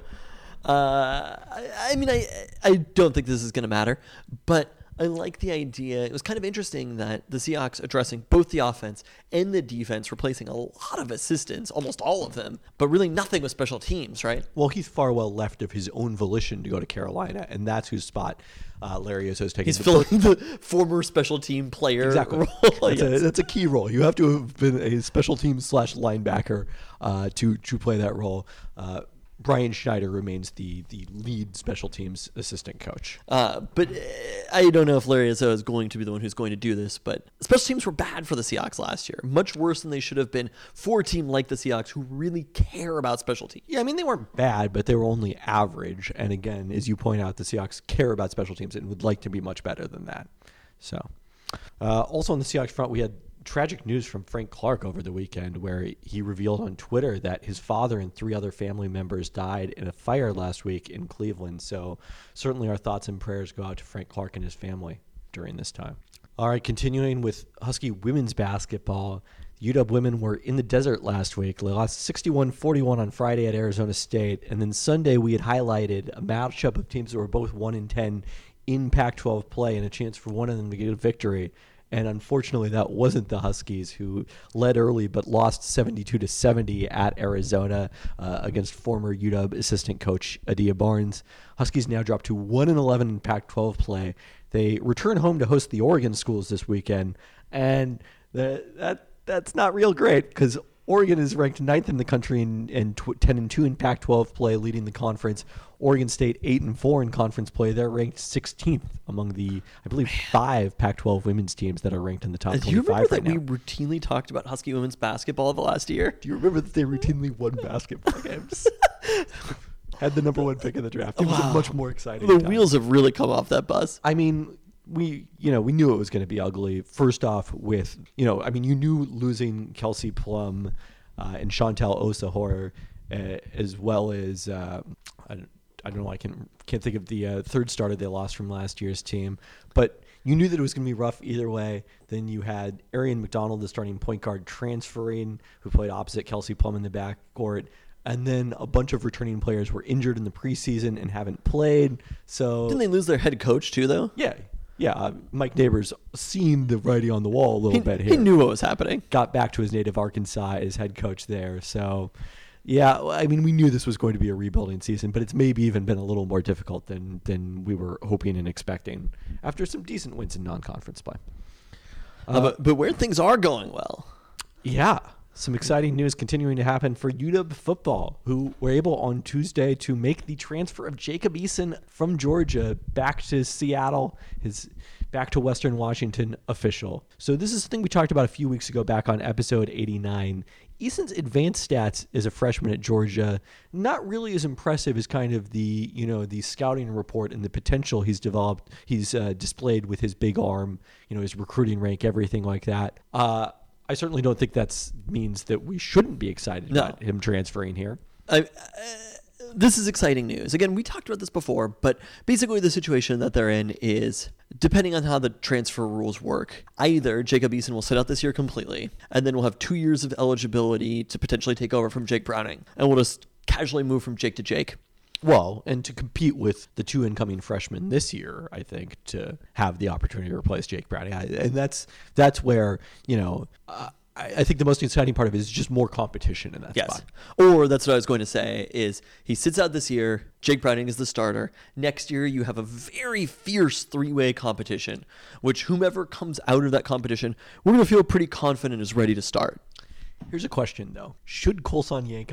Uh, I, I mean, I I don't think this is going to matter, but I like the idea. It was kind of interesting that the Seahawks addressing both the offense and the defense, replacing a lot of assistants, almost all of them, but really nothing with special teams, right? Well, he's far well left of his own volition to go to Carolina, and that's whose spot uh, Larry Izzo is taking. He's filling the former special team player exactly. role. That's, a, that's a key role. You have to have been a special team slash linebacker uh, to to play that role. Uh, Brian Schneider remains the the lead special teams assistant coach. Uh, but uh, I don't know if Larry Izzo is going to be the one who's going to do this, but special teams were bad for the Seahawks last year. Much worse than they should have been for a team like the Seahawks who really care about special teams. Yeah, I mean, they weren't bad, but they were only average. And again, as you point out, the Seahawks care about special teams and would like to be much better than that. So, uh, also on the Seahawks front, we had tragic news from Frank Clark over the weekend, where he revealed on Twitter that his father and three other family members died in a fire last week in Cleveland. So certainly our thoughts and prayers go out to Frank Clark and his family during this time. All right, continuing with Husky women's basketball. U W women were in the desert last week. They lost sixty-one forty-one on Friday at Arizona State. And then Sunday we had highlighted a matchup of teams that were both one and ten in Pac twelve play and a chance for one of them to get a victory. And unfortunately, that wasn't the Huskies, who led early but lost seventy-two to seventy at Arizona uh, against former U W assistant coach Adia Barnes. Huskies now drop to one and eleven in Pac twelve play. They return home to host the Oregon schools this weekend, and the, that that's not real great because Oregon is ranked ninth in the country and, and tw- ten and two in Pac twelve play, leading the conference. Oregon State eight and four in conference play. They're ranked sixteenth among the, I believe, five Pac twelve women's teams that are ranked in the top Do twenty-five you remember right that now. we routinely talked about Husky women's basketball the last year? Do you remember that they routinely won basketball games? Had the number one pick in the draft. It was a much more exciting The time. wheels have really come off that bus. I mean, we, you know, we knew it was going to be ugly. First off with, you know, I mean, you knew losing Kelsey Plum uh, and Chantel Osahor, uh, as well as, uh, I don't I don't know. I can, can't think of the uh, third starter they lost from last year's team. But you knew that it was going to be rough either way. Then you had Arian McDonald, the starting point guard, transferring, who played opposite Kelsey Plum in the backcourt. And then a bunch of returning players were injured in the preseason and haven't played. So Didn't they lose their head coach too, though? yeah, yeah. Uh, Mike Neighbors seen the writing on the wall a little He, bit here. he knew what was happening. Got back to his native Arkansas as head coach there. So, yeah, I mean, we knew this was going to be a rebuilding season, but it's maybe even been a little more difficult than than we were hoping and expecting after some decent wins in non-conference play. Uh, but, but where things are going well. Yeah, some exciting news continuing to happen for U W football, who were able on Tuesday to make the transfer of Jacob Eason from Georgia back to Seattle, his back to Western Washington official. So this is something we talked about a few weeks ago back on episode eighty-nine. Eason's advanced stats as a freshman at Georgia, not really as impressive as kind of the, you know, the scouting report and the potential he's developed, he's uh, displayed with his big arm, you know, his recruiting rank, everything like that. Uh, I certainly don't think that means that we shouldn't be excited No. about him transferring here. I, uh, this is exciting news. Again, we talked about this before, but basically the situation that they're in is, depending on how the transfer rules work, either Jacob Eason will sit out this year completely, and then we'll have two years of eligibility to potentially take over from Jake Browning, and we'll just casually move from Jake to Jake. Well, and to compete with the two incoming freshmen this year, I think, to have the opportunity to replace Jake Browning. I, and that's that's where, you know, uh, I, I think the most exciting part of it is just more competition in that Yes. spot. Or that's what I was going to say is he sits out this year. Jake Browning is the starter. Next year, you have a very fierce three-way competition, which whomever comes out of that competition, we're going to feel pretty confident is ready to start. Here's a question, though. Should Kolson Yankoff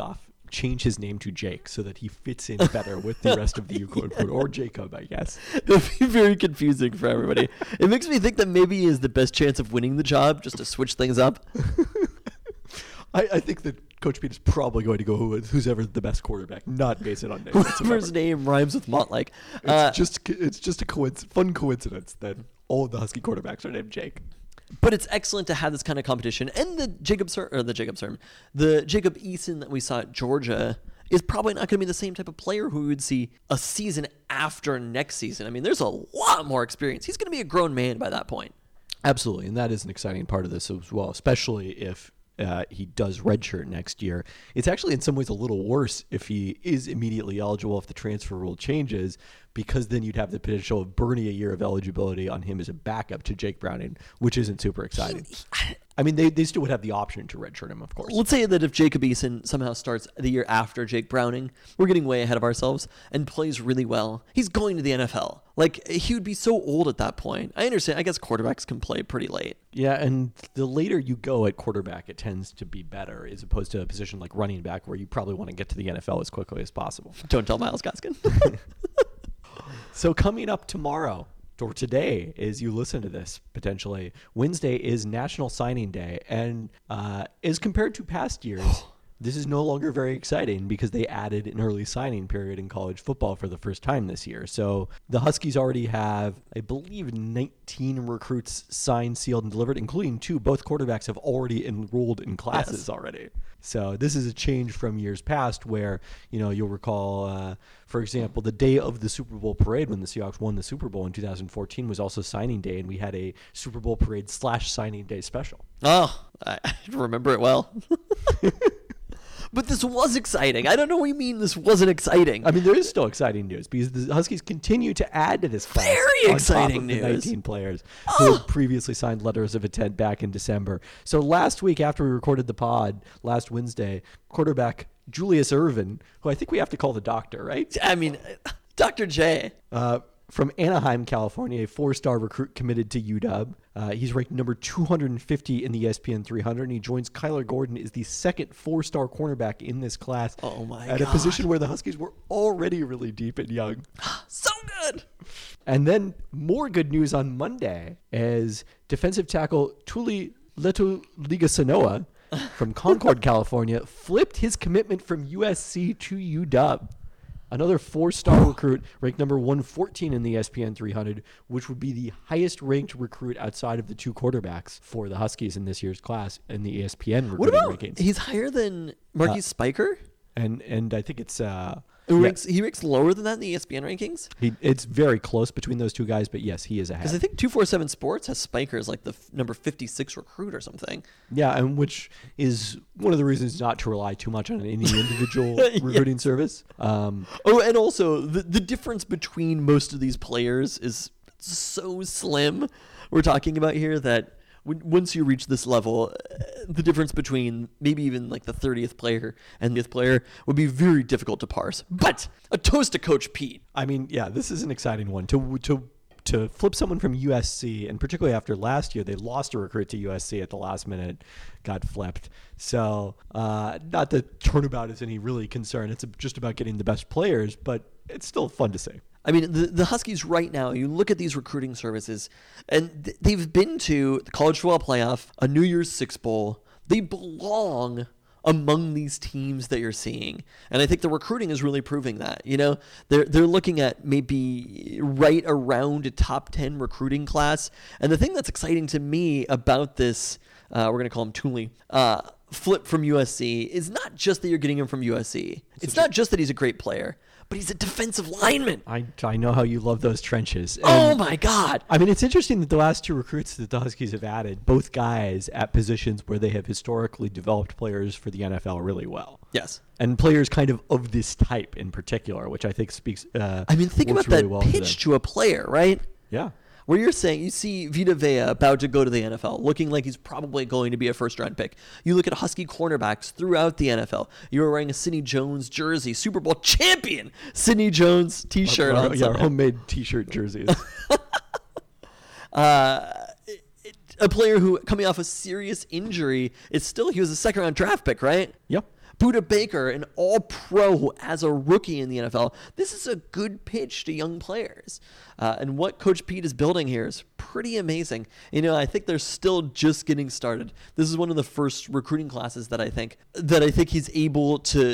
change his name to Jake so that he fits in better with the rest of the Yukon crew, or Jacob, I guess. It would be very confusing for everybody. It makes me think that maybe he has the best chance of winning the job, just to switch things up. I, I think that Coach Pete is probably going to go with who's ever the best quarterback, not base it on name. Whoever's name rhymes with Montlake. It's Uh, just it's just a coinc- fun coincidence that all of the Husky quarterbacks are named Jake. But it's excellent to have this kind of competition. And the Jacob Ser- or the Jacob Serm, the Jacob Eason that we saw at Georgia is probably not going to be the same type of player who we would see a season after next season. I mean, there's a lot more experience. He's going to be a grown man by that point. Absolutely, and that is an exciting part of this as well, especially if uh, he does redshirt next year. It's actually in some ways a little worse if he is immediately eligible if the transfer rule changes, because then you'd have the potential of burning a year of eligibility on him as a backup to Jake Browning, which isn't super exciting. I mean, they, they still would have the option to redshirt him, of course. Let's say that if Jacob Eason somehow starts the year after Jake Browning, we're getting way ahead of ourselves, and plays really well, he's going to the N F L. Like, he would be so old at that point. I understand. I guess quarterbacks can play pretty late. Yeah, and the later you go at quarterback, it tends to be better, as opposed to a position like running back where you probably want to get to the N F L as quickly as possible. Don't tell Miles Gaskin. So coming up tomorrow, or today, as you listen to this, potentially, Wednesday is National Signing Day. And uh, as compared to past years, this is no longer very exciting because they added an early signing period in college football for the first time this year. So the Huskies already have, I believe, nineteen recruits signed, sealed, and delivered, including two. Both quarterbacks have already enrolled in classes Yes. already. So this is a change from years past where, you know, you'll recall, uh, for example, the day of the Super Bowl parade when the Seahawks won the Super Bowl in two thousand fourteen was also signing day, and we had a Super Bowl parade slash signing day special. Oh, I I remember it well. But this was exciting. I don't know what you mean this wasn't exciting. I mean, there is still exciting news because the Huskies continue to add to this class. Very on exciting top of the news. nineteen players who had previously signed letters of intent back in December. So last week, after we recorded the pod, last Wednesday, quarterback Julius Irvin, who I think we have to call the doctor, right? I mean, Doctor J. Uh, from Anaheim, California, a four-star recruit committed to U W. Uh, he's ranked number two hundred fifty in the E S P N three hundred, and he joins Kyler Gordon as the second four-star cornerback in this class. Oh, my At God. a position where the Huskies were already really deep and young. So good. And then more good news on Monday as defensive tackle Tuli Letuligasenoa from Concord, California, flipped his commitment from U S C to U W. Another four-star recruit ranked number one fourteen in the E S P N three hundred, which would be the highest-ranked recruit outside of the two quarterbacks for the Huskies in this year's class in the E S P N What recruiting about, rankings. he's higher than Marquise Spiker? And and I think it's uh, Who yeah, ranks, he ranks lower than that in the E S P N rankings? he, it's very close between those two guys, but yes, he is ahead. Because I think two forty-seven Sports has Spiker as like the f- number fifty-six recruit or something. Yeah, and which is one of the reasons not to rely too much on any individual recruiting service. Um, Oh, and also the the difference between most of these players is so slim. We're talking about here that when, once you reach this level, uh, the difference between maybe even like the thirtieth player and the fifth player would be very difficult to parse. But a toast to Coach Pete. I mean, yeah, this is an exciting one to to to flip someone from U S C, and particularly after last year, they lost a recruit to U S C at the last minute, got flipped. So, uh, not that turnabout is any really concern. It's just about getting the best players, but it's still fun to say. I mean, the, the Huskies right now, you look at these recruiting services, and th- they've been to the College Football Playoff, a New Year's Six Bowl. They belong among these teams that you're seeing. And I think the recruiting is really proving that. You know, they're, they're looking at maybe right around a top ten recruiting class. And the thing that's exciting to me about this, uh, we're going to call him Tooley, uh, flip from U S C is not just that you're getting him from U S C. It's not just that he's a great player, but he's a defensive lineman. I, I know how you love those trenches. And, Oh my God. I mean, it's interesting that the last two recruits that the Huskies have added, both guys at positions where they have historically developed players for the N F L really well. Yes. And players kind of of this type in particular, which I think speaks. Uh, I mean, think works about really that well for pitch them. to a player, right? Yeah. Where you're saying you see Vita Vea about to go to the N F L, looking like he's probably going to be a first-round pick. You look at Husky cornerbacks throughout the N F L. You were wearing a Sidney Jones jersey, Super Bowl champion Sidney Jones T-shirt Our- on yeah, our Sunday. homemade T-shirt jerseys. Uh, it, it, a player who, coming off a serious injury, is still, he was a second round draft pick, right? Yep. Buda Baker, an all-pro as a rookie in the N F L. This is a good pitch to young players. Uh, and what Coach Pete is building here is pretty amazing. You know, I think they're still just getting started. This is one of the first recruiting classes that I think that I think he's able to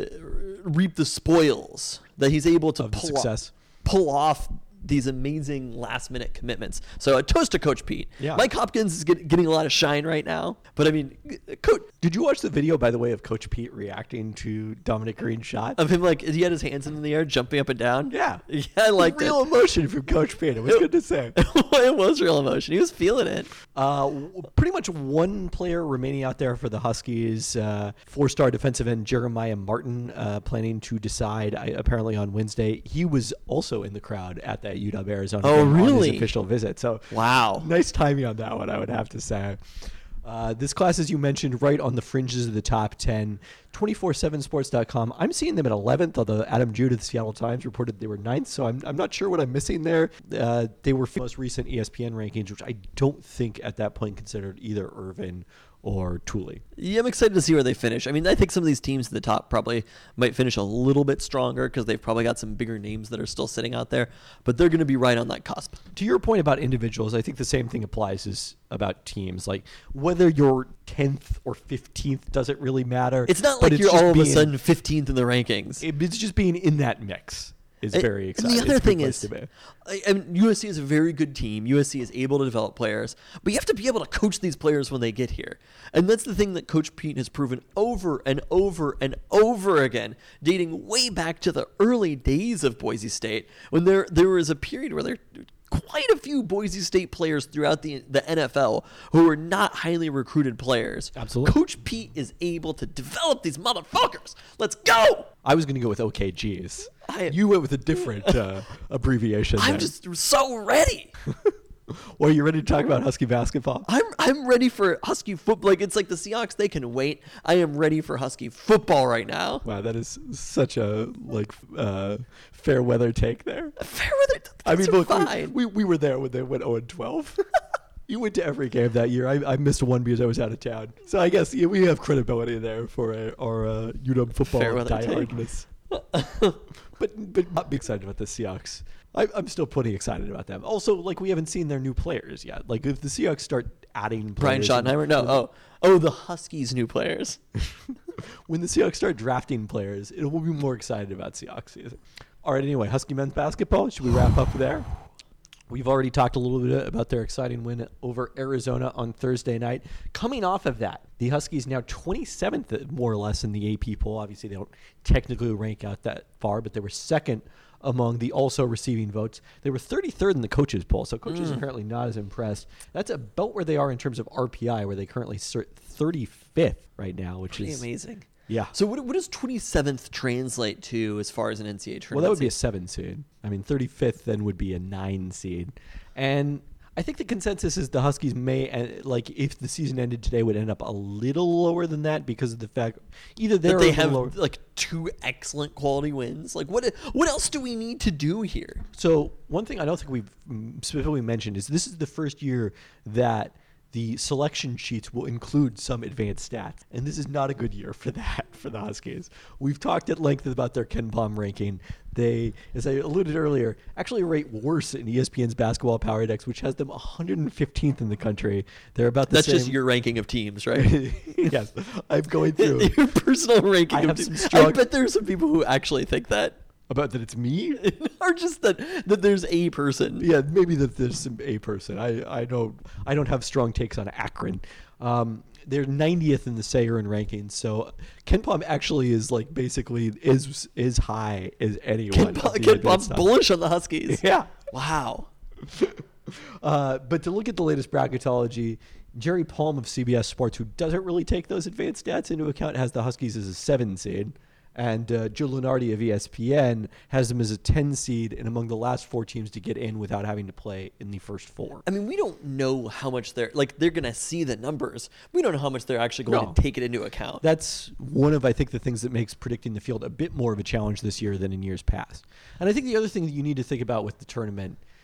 to reap the spoils, that he's able to Of the pull success. Off, pull off these amazing last-minute commitments. So a toast to Coach Pete. Yeah. Mike Hopkins is get, getting a lot of shine right now. But, I mean, Coach... Did you watch the video, by the way, of Coach Pete reacting to Dominic Green's shot? Of him, like, he had his hands in the air, jumping up and down. Yeah. Yeah, I liked Real it. emotion from Coach Pete. It was good to say. It was real emotion. He was feeling it. Uh, w- pretty much one player remaining out there for the Huskies. Uh, four-star defensive end Jeremiah Martin, uh, planning to decide uh, apparently on Wednesday. He was also in the crowd at that U W Arizona Oh, game on really? his official visit. So Wow. nice timing on that one, I would have to say. Uh, this class, as you mentioned, right on the fringes of the top ten. twenty-four seven sports dot com. I'm seeing them at eleventh, although Adam Jude of the Seattle Times reported they were ninth, so I'm, I'm not sure what I'm missing there. Uh, they were most recent E S P N rankings, which I don't think at that point considered either Irvin or Thule. Yeah, I'm excited to see where they finish. I mean, I think some of these teams at the top probably might finish a little bit stronger because they've probably got some bigger names that are still sitting out there, but they're going to be right on that cusp. To your point about individuals, I think the same thing applies as about teams. Like, whether you're tenth or fifteenth doesn't really matter. It's not but like you're just all of a being- sudden fifteenth in the rankings. it- It's just being in that mix is And- very and exciting. the other It's a good thing place is, to be. I, I mean, U S C is a very good team. U S C is able to develop players, but you have to be able to coach these players when they get here. And that's the thing that Coach Pete has proven over and over and over again, dating way back to the early days of Boise State, when there there was a period where there quite a few Boise State players throughout the the N F L who were not highly recruited players. Absolutely. Coach Pete is able to develop these motherfuckers. Let's go. I was going to go with O K Gs. I- you went with a different uh, abbreviation. I'm there. just so ready. Well, are you ready to talk about Husky basketball? I'm I'm ready for Husky football. Like, it's like the Seahawks, they can wait. I am ready for Husky football right now. Wow, that is such a like uh, fair weather take there. Fair weather. I mean, are look, fine. we, we we were there when they went oh and twelve. You went to every game that year. I, I missed one because I was out of town. So I guess yeah, we have credibility there for uh, our uh, U W football Fair weather take. diehardness. but but not be excited about the Seahawks. I, I'm still pretty excited about them. Also, like, we haven't seen their new players yet. Like, if the Seahawks start adding Brian players, Schottenheimer? No. Oh, oh, the Huskies' new players. when the Seahawks start drafting players, it will be more excited about Seahawks season. All right, anyway, Husky men's basketball. Should we wrap up there? We've already talked a little bit about their exciting win over Arizona on Thursday night. Coming off of that, the Huskies now twenty-seventh, more or less, in the A P poll. Obviously, they don't technically rank out that far, but they were second among the also receiving votes. They were thirty-third in the coaches poll, so coaches Mm. are currently not as impressed. That's about where they are in terms of R P I, where they currently sit thirty-fifth right now, which Pretty is amazing. Yeah. So what, what does twenty-seventh translate to as far as an N C double A tournament? Well, that would be a seed? seven seed. I mean, thirty-fifth then would be a nine seed. And I think the consensus is the Huskies may, uh, like, if the season ended today, would end up a little lower than that because of the fact either they're that they a little have lower. like two excellent quality wins. Like, what what else do we need to do here? So one thing I don't think we've mm, specifically mentioned is this is the first year that the selection sheets will include some advanced stats. And this is not a good year for that, for the Huskies. We've talked at length about their Ken Pom ranking. They, as I alluded earlier, actually rate worse in E S P N's Basketball Power Index, which has them one hundred fifteenth in the country. They're about the That's same. just your ranking of teams, right? Yes, I'm going through. Your personal ranking I of have teams. some strong- I bet there are some people who actually think that. About that it's me? Or just that that there's a person. Yeah, maybe that there's some a person. I, I don't I don't have strong takes on Akron. Um, they're ninetieth in the Sagerin rankings, so Ken Pom actually is like basically is is high as anyone. Ken, of Pom, the Ken advanced Pom's stuff. bullish on the Huskies. Yeah. Wow. Uh, but to look at the latest bracketology, Jerry Palm of C B S Sports, who doesn't really take those advanced stats into account, has the Huskies as a seven seed. And uh, Joe Lunardi of E S P N has them as a ten seed and among the last four teams to get in without having to play in the first four. I mean, we don't know how much they're like. They're gonna see the numbers. We don't know how much they're actually going No. to take it into account. That's one of, I think, the things that makes predicting the field a bit more of a challenge this year than in years past. And I think the other thing that you need to think about with the tournament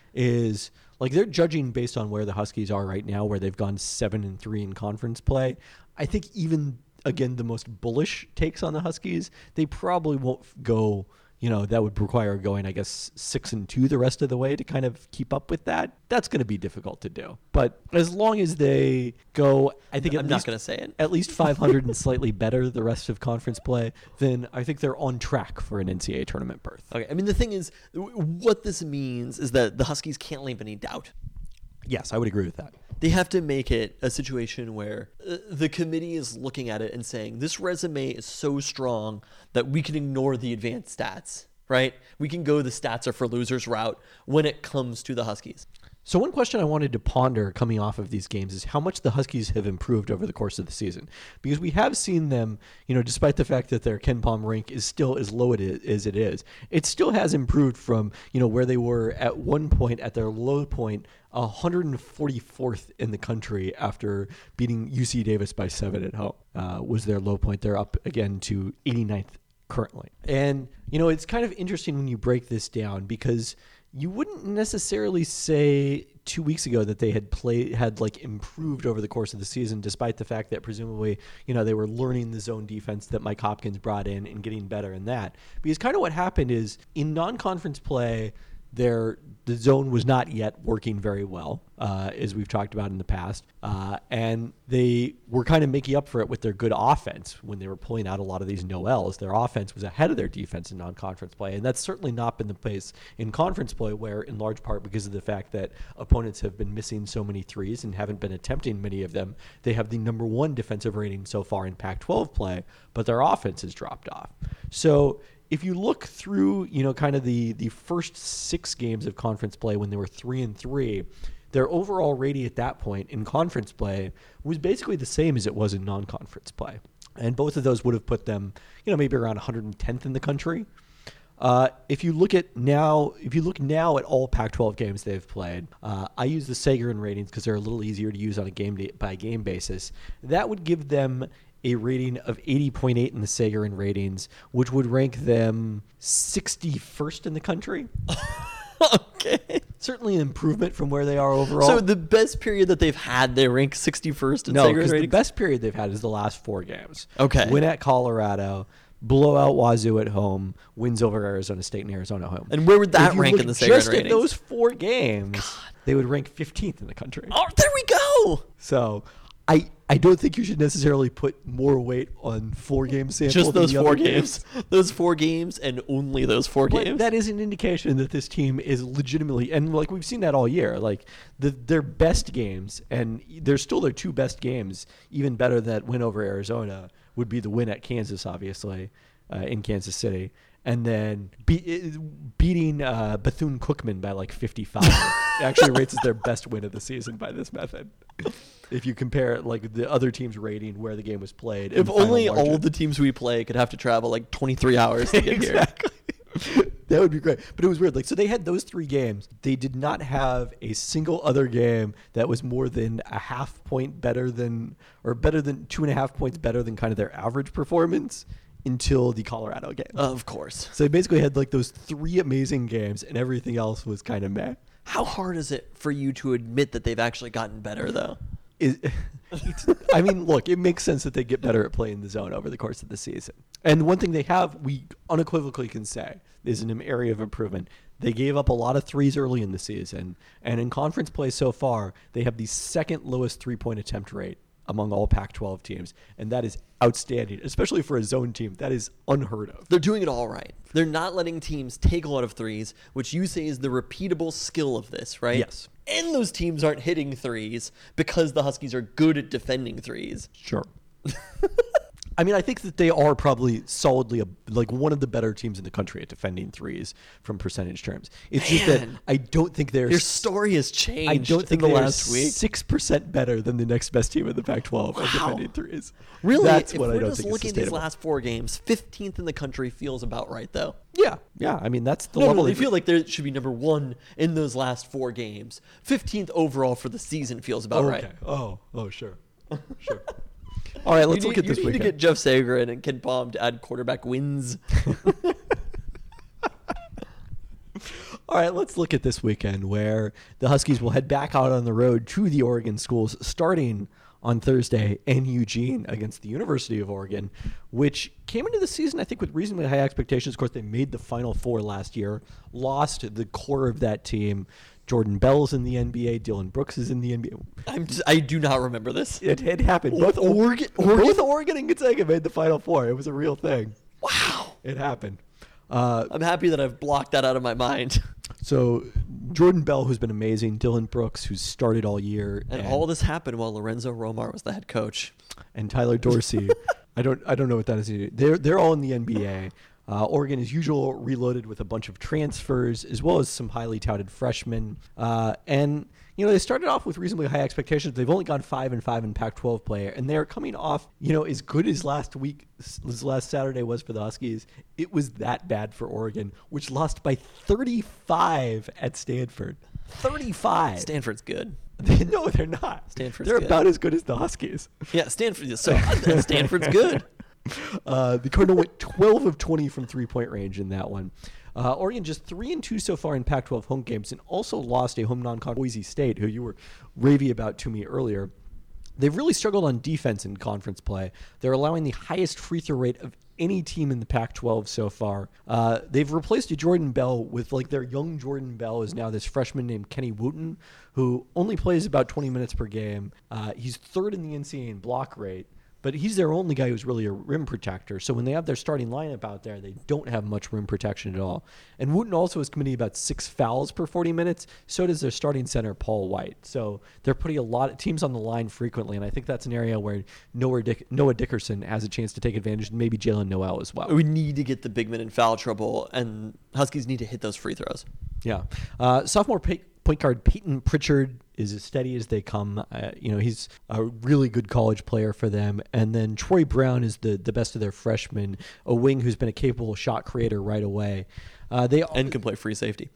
is like they're judging based on where the Huskies are right now, where they've gone seven and three in conference play. I think even again the most bullish takes on the Huskies, they probably won't go. You know, that would require going, I guess, six and two the rest of the way to kind of keep up with that. That's going to be difficult to do. But as long as they go, I think at I'm least, not going to say it. at least five hundred and slightly better the rest of conference play, then I think they're on track for an N C double A tournament berth. Okay, I mean, the thing is, w- what this means is that the Huskies can't leave any doubt. Yes, I would agree with that. They have to make it a situation where uh, the committee is looking at it and saying, this resume is so strong that we can ignore the advanced stats, right? We can go the stats are for losers route when it comes to the Huskies. So one question I wanted to ponder coming off of these games is how much the Huskies have improved over the course of the season. Because we have seen them, you know, despite the fact that their Ken Pom rank is still as low it is, as it is, it still has improved from, you know, where they were at one point at their low point, one hundred forty-fourth in the country after beating U C Davis by seven at home, uh, was their low point. They're up again to eighty-ninth currently. And, you know, it's kind of interesting when you break this down because you wouldn't necessarily say two weeks ago that they had played, had like improved over the course of the season, despite the fact that presumably, you know, they were learning the zone defense that Mike Hopkins brought in and getting better in that. Because kind of what happened is in non-conference play, Their the zone was not yet working very well, uh, as we've talked about in the past, uh, and they were kind of making up for it with their good offense when they were pulling out a lot of these no-Ls. Their offense was ahead of their defense in non-conference play, and that's certainly not been the case in conference play, where in large part because of the fact that opponents have been missing so many threes and haven't been attempting many of them, they have the number one defensive rating so far in Pac twelve play, but their offense has dropped off. So if you look through, you know, kind of the, the first six games of conference play when they were three and three, their overall rating at that point in conference play was basically the same as it was in non-conference play. And both of those would have put them, you know, maybe around one hundred tenth in the country. Uh, if you look at now, if you look now at all Pac twelve games they've played, uh, I use the Sagarin ratings because they're a little easier to use on a game day, by game basis. That would give them a rating of eighty point eight in the Sagarin ratings, which would rank them sixty-first in the country. Okay. Certainly an improvement from where they are overall. So the best period that they've had, they rank sixty-first in no, Sagarin because the ratings? best period they've had is the last four games. Okay. Win at Colorado, blow out Wazoo at home, wins over Arizona State and Arizona home. And where would that If you rank look in the Sagarin just ratings? at those four games, they would rank fifteenth in the country. Oh, there we go. So I I don't think you should necessarily put more weight on four game sample Just than those the four other games. Those four games and only those four But games. that is an indication that this team is legitimately, and like we've seen that all year, like the, their best games, and they're still their two best games, even better than that win over Arizona, would be the win at Kansas, obviously, uh, in Kansas City. And then be, beating uh, Bethune-Cookman by like fifty-five actually rates as their best win of the season by this method. If you compare it, like the other team's rating where the game was played. and If the final only margin. all the teams we play could have to travel like twenty-three hours to get here. Exactly. That would be great. But it was weird. Like, so they had those three games. They did not have a single other game that was more than a half point better than, or better than two and a half points better than kind of their average performance until the Colorado game. Of course. So they basically had like those three amazing games and everything else was kind of meh. How hard is it for you to admit that they've actually gotten better, though? Is, it's, I mean, look, it makes sense that they get better at playing the zone over the course of the season. And one thing they have, we unequivocally can say, is an area of improvement. They gave up a lot of threes early in the season, and in conference play so far, they have the second lowest three-point attempt rate among all Pac twelve teams, and that is outstanding, especially for a zone team. That is unheard of. They're doing it all right. They're not letting teams take a lot of threes, which you say is the repeatable skill of this, right? Yes. And those teams aren't hitting threes because the Huskies are good at defending threes. Sure. I mean, I think that they are probably solidly a, like one of the better teams in the country at defending threes from percentage terms. It's just that Man. I don't think they're Your story has changed I don't think in the they're last week. six percent better than the next best team in the Pac twelve at defending threes. Really? That's if what we're I don't just think is looking at these sustainable. last four games, fifteenth in the country feels about right, though. Yeah, yeah. I mean, that's the No, no, level. they that- feel like they should be number one in those last four games. fifteenth overall for the season feels about oh, right. okay. Oh, oh, sure, sure. All right, let's you look need, at this you need to weekend. get Jeff Sagarin and Ken Pom to add quarterback wins. All right, let's look at this weekend where the Huskies will head back out on the road to the Oregon schools starting on Thursday in Eugene against the University of Oregon, which came into the season, I think, with reasonably high expectations. Of course, they made the Final Four last year, lost the core of that team. Jordan Bell's in the N B A. Dylan Brooks is in the N B A. I'm just, I do not remember this. It had happened. Both Oregon, Oregon, both Oregon and Gonzaga made the Final Four. It was a real thing. Wow. It happened. Uh, I'm happy that I've blocked that out of my mind. So Jordan Bell, who's been amazing, Dylan Brooks, who's started all year, And, and all this happened while Lorenzo Romar was the head coach. And Tyler Dorsey. I don't I don't know what that is. They're they're all in the N B A. Uh, Oregon, as usual, reloaded with a bunch of transfers as well as some highly touted freshmen. Uh, and you know, they started off with reasonably high expectations. They've only gone five and five in Pac twelve play, and they're coming off, you know, as good as last week, as last Saturday was for the Huskies. It was that bad for Oregon, which lost by thirty-five at Stanford. thirty-five. Stanford's good. No, they're not. Stanford's they're good. about as good as the Huskies. Yeah, Stanford. So Stanford's good. Uh, the Cardinal went twelve of twenty from three-point range in that one. Uh, Oregon just three and two so far in Pac twelve home games, and also lost a home non-con Boise State, who you were raving about to me earlier. They've really struggled on defense in conference play. They're allowing the highest free throw rate of any team in the Pac twelve so far. Uh, they've replaced Jordan Bell with, like, their young Jordan Bell is now this freshman named Kenny Wooten, who only plays about twenty minutes per game. Uh, he's third in the N C double A in block rate. But he's their only guy who's really a rim protector. So when they have their starting lineup out there, they don't have much rim protection at all. And Wooten also is committing about six fouls per forty minutes. So does their starting center, Paul White. So they're putting a lot of teams on the line frequently. And I think that's an area where Noah, Dick, Noah Dickerson has a chance to take advantage, and maybe Jalen Noel as well. We need to get the big men in foul trouble, and Huskies need to hit those free throws. Yeah. Uh, sophomore pay- point guard Peyton Pritchard is as steady as they come. Uh, you know, he's a really good college player for them. And then Troy Brown is the, the best of their freshmen, a wing who's been a capable shot creator right away. Uh, they And can play free safety.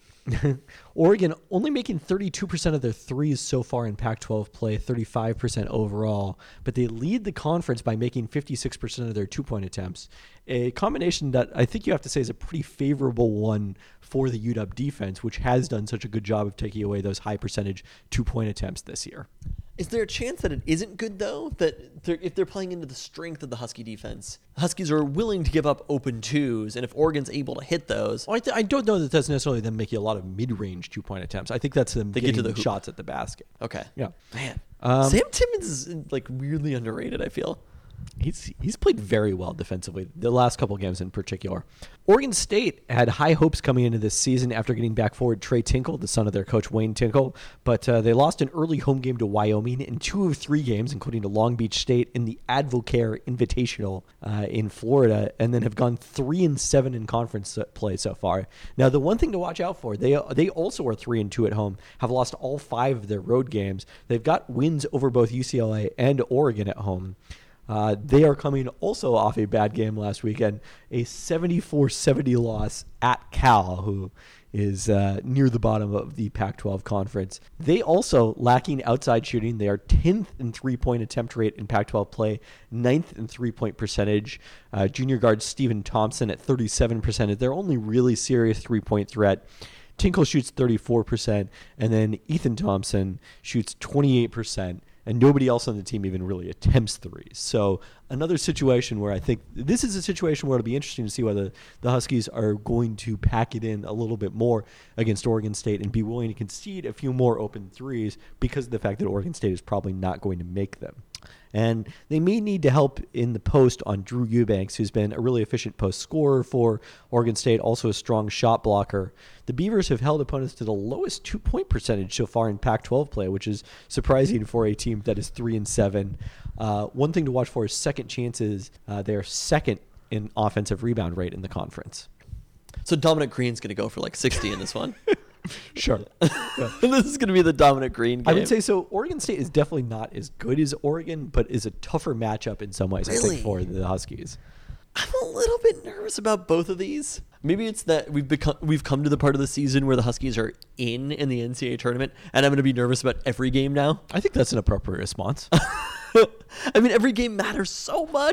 Oregon only making thirty-two percent of their threes so far in Pac twelve play, thirty-five percent overall, but they lead the conference by making fifty-six percent of their two-point attempts. A combination that I think you have to say is a pretty favorable one for the U W defense, which has done such a good job of taking away those high percentage two-point attempts this year. Is there a chance that it isn't good, though? That they're, if they're playing into the strength of the Husky defense, Huskies are willing to give up open twos, and if Oregon's able to hit those... Well, I, th- I don't know that that's necessarily them making a lot of mid-range two-point attempts. I think that's them They getting get to the hoop. shots at the basket. Okay. Yeah. Man. Um, Sam Timmons is, like, weirdly underrated, I feel. He's he's played very well defensively, the last couple games in particular. Oregon State had high hopes coming into this season after getting back forward Trey Tinkle, the son of their coach Wayne Tinkle, but uh, they lost an early home game to Wyoming in two of three games, including to Long Beach State in the Advocare Invitational uh, in Florida, and then have gone three and seven in conference play so far. Now, the one thing to watch out for, they they also are three and two at home, have lost all five of their road games. They've got wins over both U C L A and Oregon at home. Uh, they are coming also off a bad game last weekend, a seventy-four seventy loss at Cal, who is uh, near the bottom of the Pac twelve conference. They also, lacking outside shooting, they are tenth in three-point attempt rate in Pac twelve play, ninth in three-point percentage. Uh, junior guard Stephen Thompson at thirty-seven percent is their only really serious three-point threat. Tinkle shoots thirty-four percent, and then Ethan Thompson shoots twenty-eight percent. And nobody else on the team even really attempts threes. So another situation where I think this is a situation where it'll be interesting to see whether the Huskies are going to pack it in a little bit more against Oregon State and be willing to concede a few more open threes because of the fact that Oregon State is probably not going to make them. And they may need to help in the post on Drew Eubanks, who's been a really efficient post scorer for Oregon State, also a strong shot blocker. The Beavers have held opponents to the lowest two-point percentage so far in Pac twelve play, which is surprising for a team that is three and seven. Uh, one thing to watch for is second chances. Uh, they're second in offensive rebound rate in the conference. So Dominic Green's going to go for like sixty in this one. Sure. Yeah. This is going to be the Dominic Green game. I would say so. Oregon State is definitely not as good as Oregon, but is a tougher matchup in some ways, I Really? think, for the Huskies. I'm a little bit nervous about both of these. Maybe it's that we've become we've come to the part of the season where the Huskies are in in the N C double A tournament, and I'm going to be nervous about every game now. I think that's an appropriate response. I mean, every game matters so much.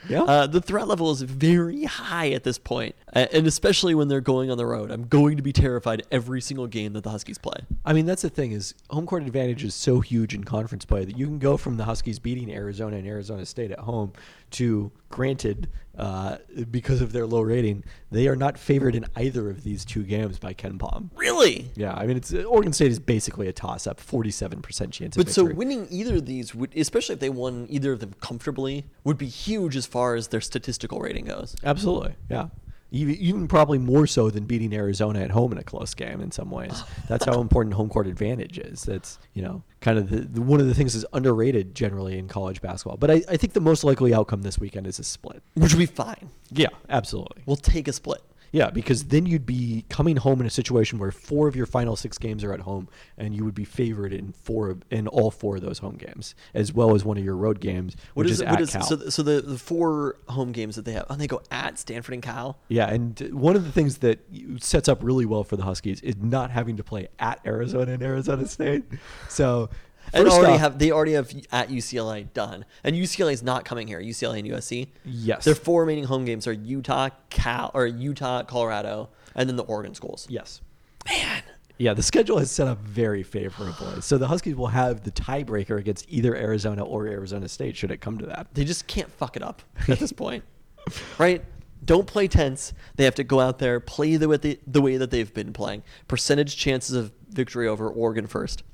Yeah. Uh, the threat level is very high at this point, uh, and especially when they're going on the road. I'm going to be terrified every single game that the Huskies play. I mean, that's the thing is home court advantage is so huge in conference play that you can go from the Huskies beating Arizona and Arizona State at home to, granted, uh, because of their low rating, they are not favored in either of these two games by Ken Palm. Really? Yeah, I mean, it's Oregon State is basically a toss-up, forty-seven percent chance of But so victory. winning either of these, would, especially if they won either of them comfortably, would be huge as far as their statistical rating goes. Absolutely, yeah. Even, even probably more so than beating Arizona at home in a close game in some ways. That's how important home court advantage is. That's, you know, kind of the, the one of the things that's underrated generally in college basketball. But I, I think the most likely outcome this weekend is a split. Which would be fine. Yeah, absolutely. We'll take a split. Yeah, because then you'd be coming home in a situation where four of your final six games are at home, and you would be favored in four of, in all four of those home games, as well as one of your road games, What which is, is, it- at what is Cal. so? So the, the four home games that they have, oh, they go at Stanford and Cal. Yeah, and one of the things that sets up really well for the Huskies is not having to play at Arizona and Arizona State. So, And first already off- have they already have at U C L A done, and U C L A is not coming here. U C L A and U S C. Yes. Their four remaining home games are Utah, Cal, or Utah, Colorado, and then the Oregon schools. Yes. Man, Yeah, the schedule is set up very favorably. So the Huskies will have the tiebreaker against either Arizona or Arizona State should it come to that. they just can't fuck it up at this point, right? Don't play tense. They have to go out there, play the way they, the way that they've been playing. Percentage chances of victory over Oregon first,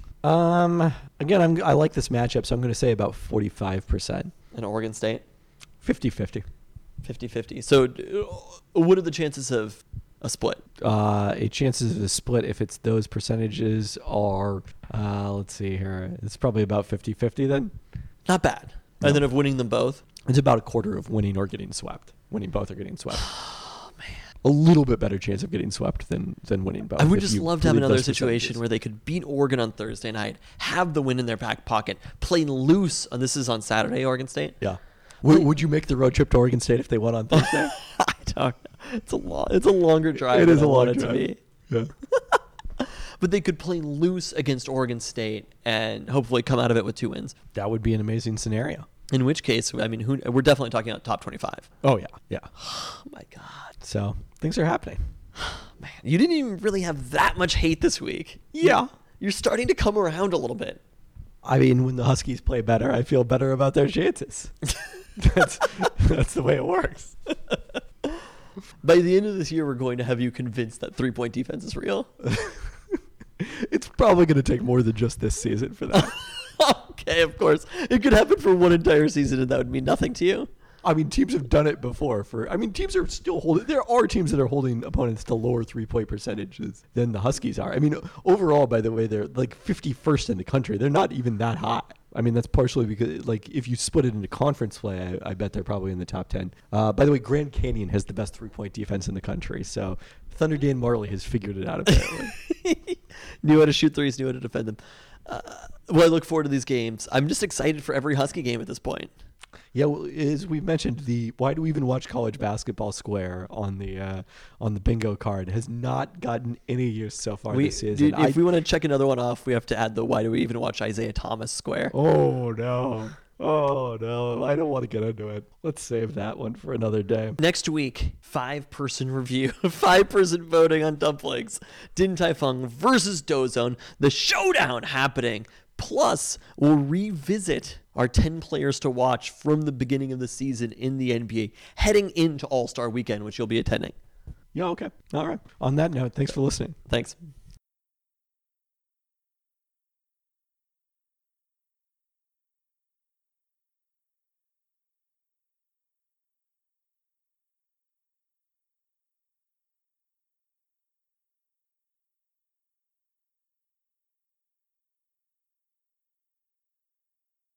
Um, again, I'm, I like this matchup, so I'm going to say about forty-five percent. and Oregon State fifty-fifty. fifty-fifty. So, uh, what are the chances of a split? Uh, a chances of a split, if it's those percentages are, uh, let's see here, it's probably about fifty-fifty then. Not bad. No. And then of winning them both. It's about a quarter of winning or getting swept. Winning both or getting swept. Oh, man. A little bit better chance of getting swept than, than winning both. I would if just you love to have believe another those situation percentages. where they could beat Oregon on Thursday night, have the win in their back pocket, play loose. And this is on Saturday, Oregon State. Yeah. Would, would you make the road trip to Oregon State if they won on Thursday? I don't know. It's a long, it's a longer drive. It than is I a long want it drive. to be. Yeah. But they could play loose against Oregon State and hopefully come out of it with two wins. That would be an amazing scenario. In which case, I mean, who, we're definitely talking about top twenty-five. Oh, yeah. Yeah. Oh my God, So things are happening. man! You didn't even really have that much hate this week. Yeah. You're starting to come around a little bit. I mean, when the Huskies play better, I feel better about their chances. that's, that's the way it works. By the end of this year, we're going to have you convinced that three-point defense is real. It's probably going to take more than just this season for that. Okay, of course. It could happen for one entire season, and that would mean nothing to you. I mean, teams have done it before. For I mean, teams are still holding. There are teams that are holding opponents to lower three-point percentages than the Huskies are. I mean, overall, by the way, they're like fifty-first in the country. They're not even that high. I mean, that's partially because, like, if you split it into conference play, I, I bet they're probably in the top ten. Uh, by the way, Grand Canyon has the best three-point defense in the country. So Thunder Dan Marley has figured it out apparently. Knew how to shoot threes, knew how to defend them. Uh, well, I look forward to these games. I'm just excited for every Husky game at this point. Yeah, well, as we've mentioned, the why do we even watch college basketball square on the uh, on the bingo card has not gotten any use so far We, this season. dude, if I- we want to check another one off, we have to add the why do we even watch Isaiah Thomas Square? oh no, oh no, I don't want to get into it. Let's save that one for another day. Next week, five-person review, five-person voting on dumplings. Din Tai Fung versus Dozone, the showdown happening. Plus, we'll revisit our ten players to watch from the beginning of the season in the N B A, heading into All-Star Weekend, which you'll be attending. Yeah, okay, all right. On that note, thanks for listening. Thanks.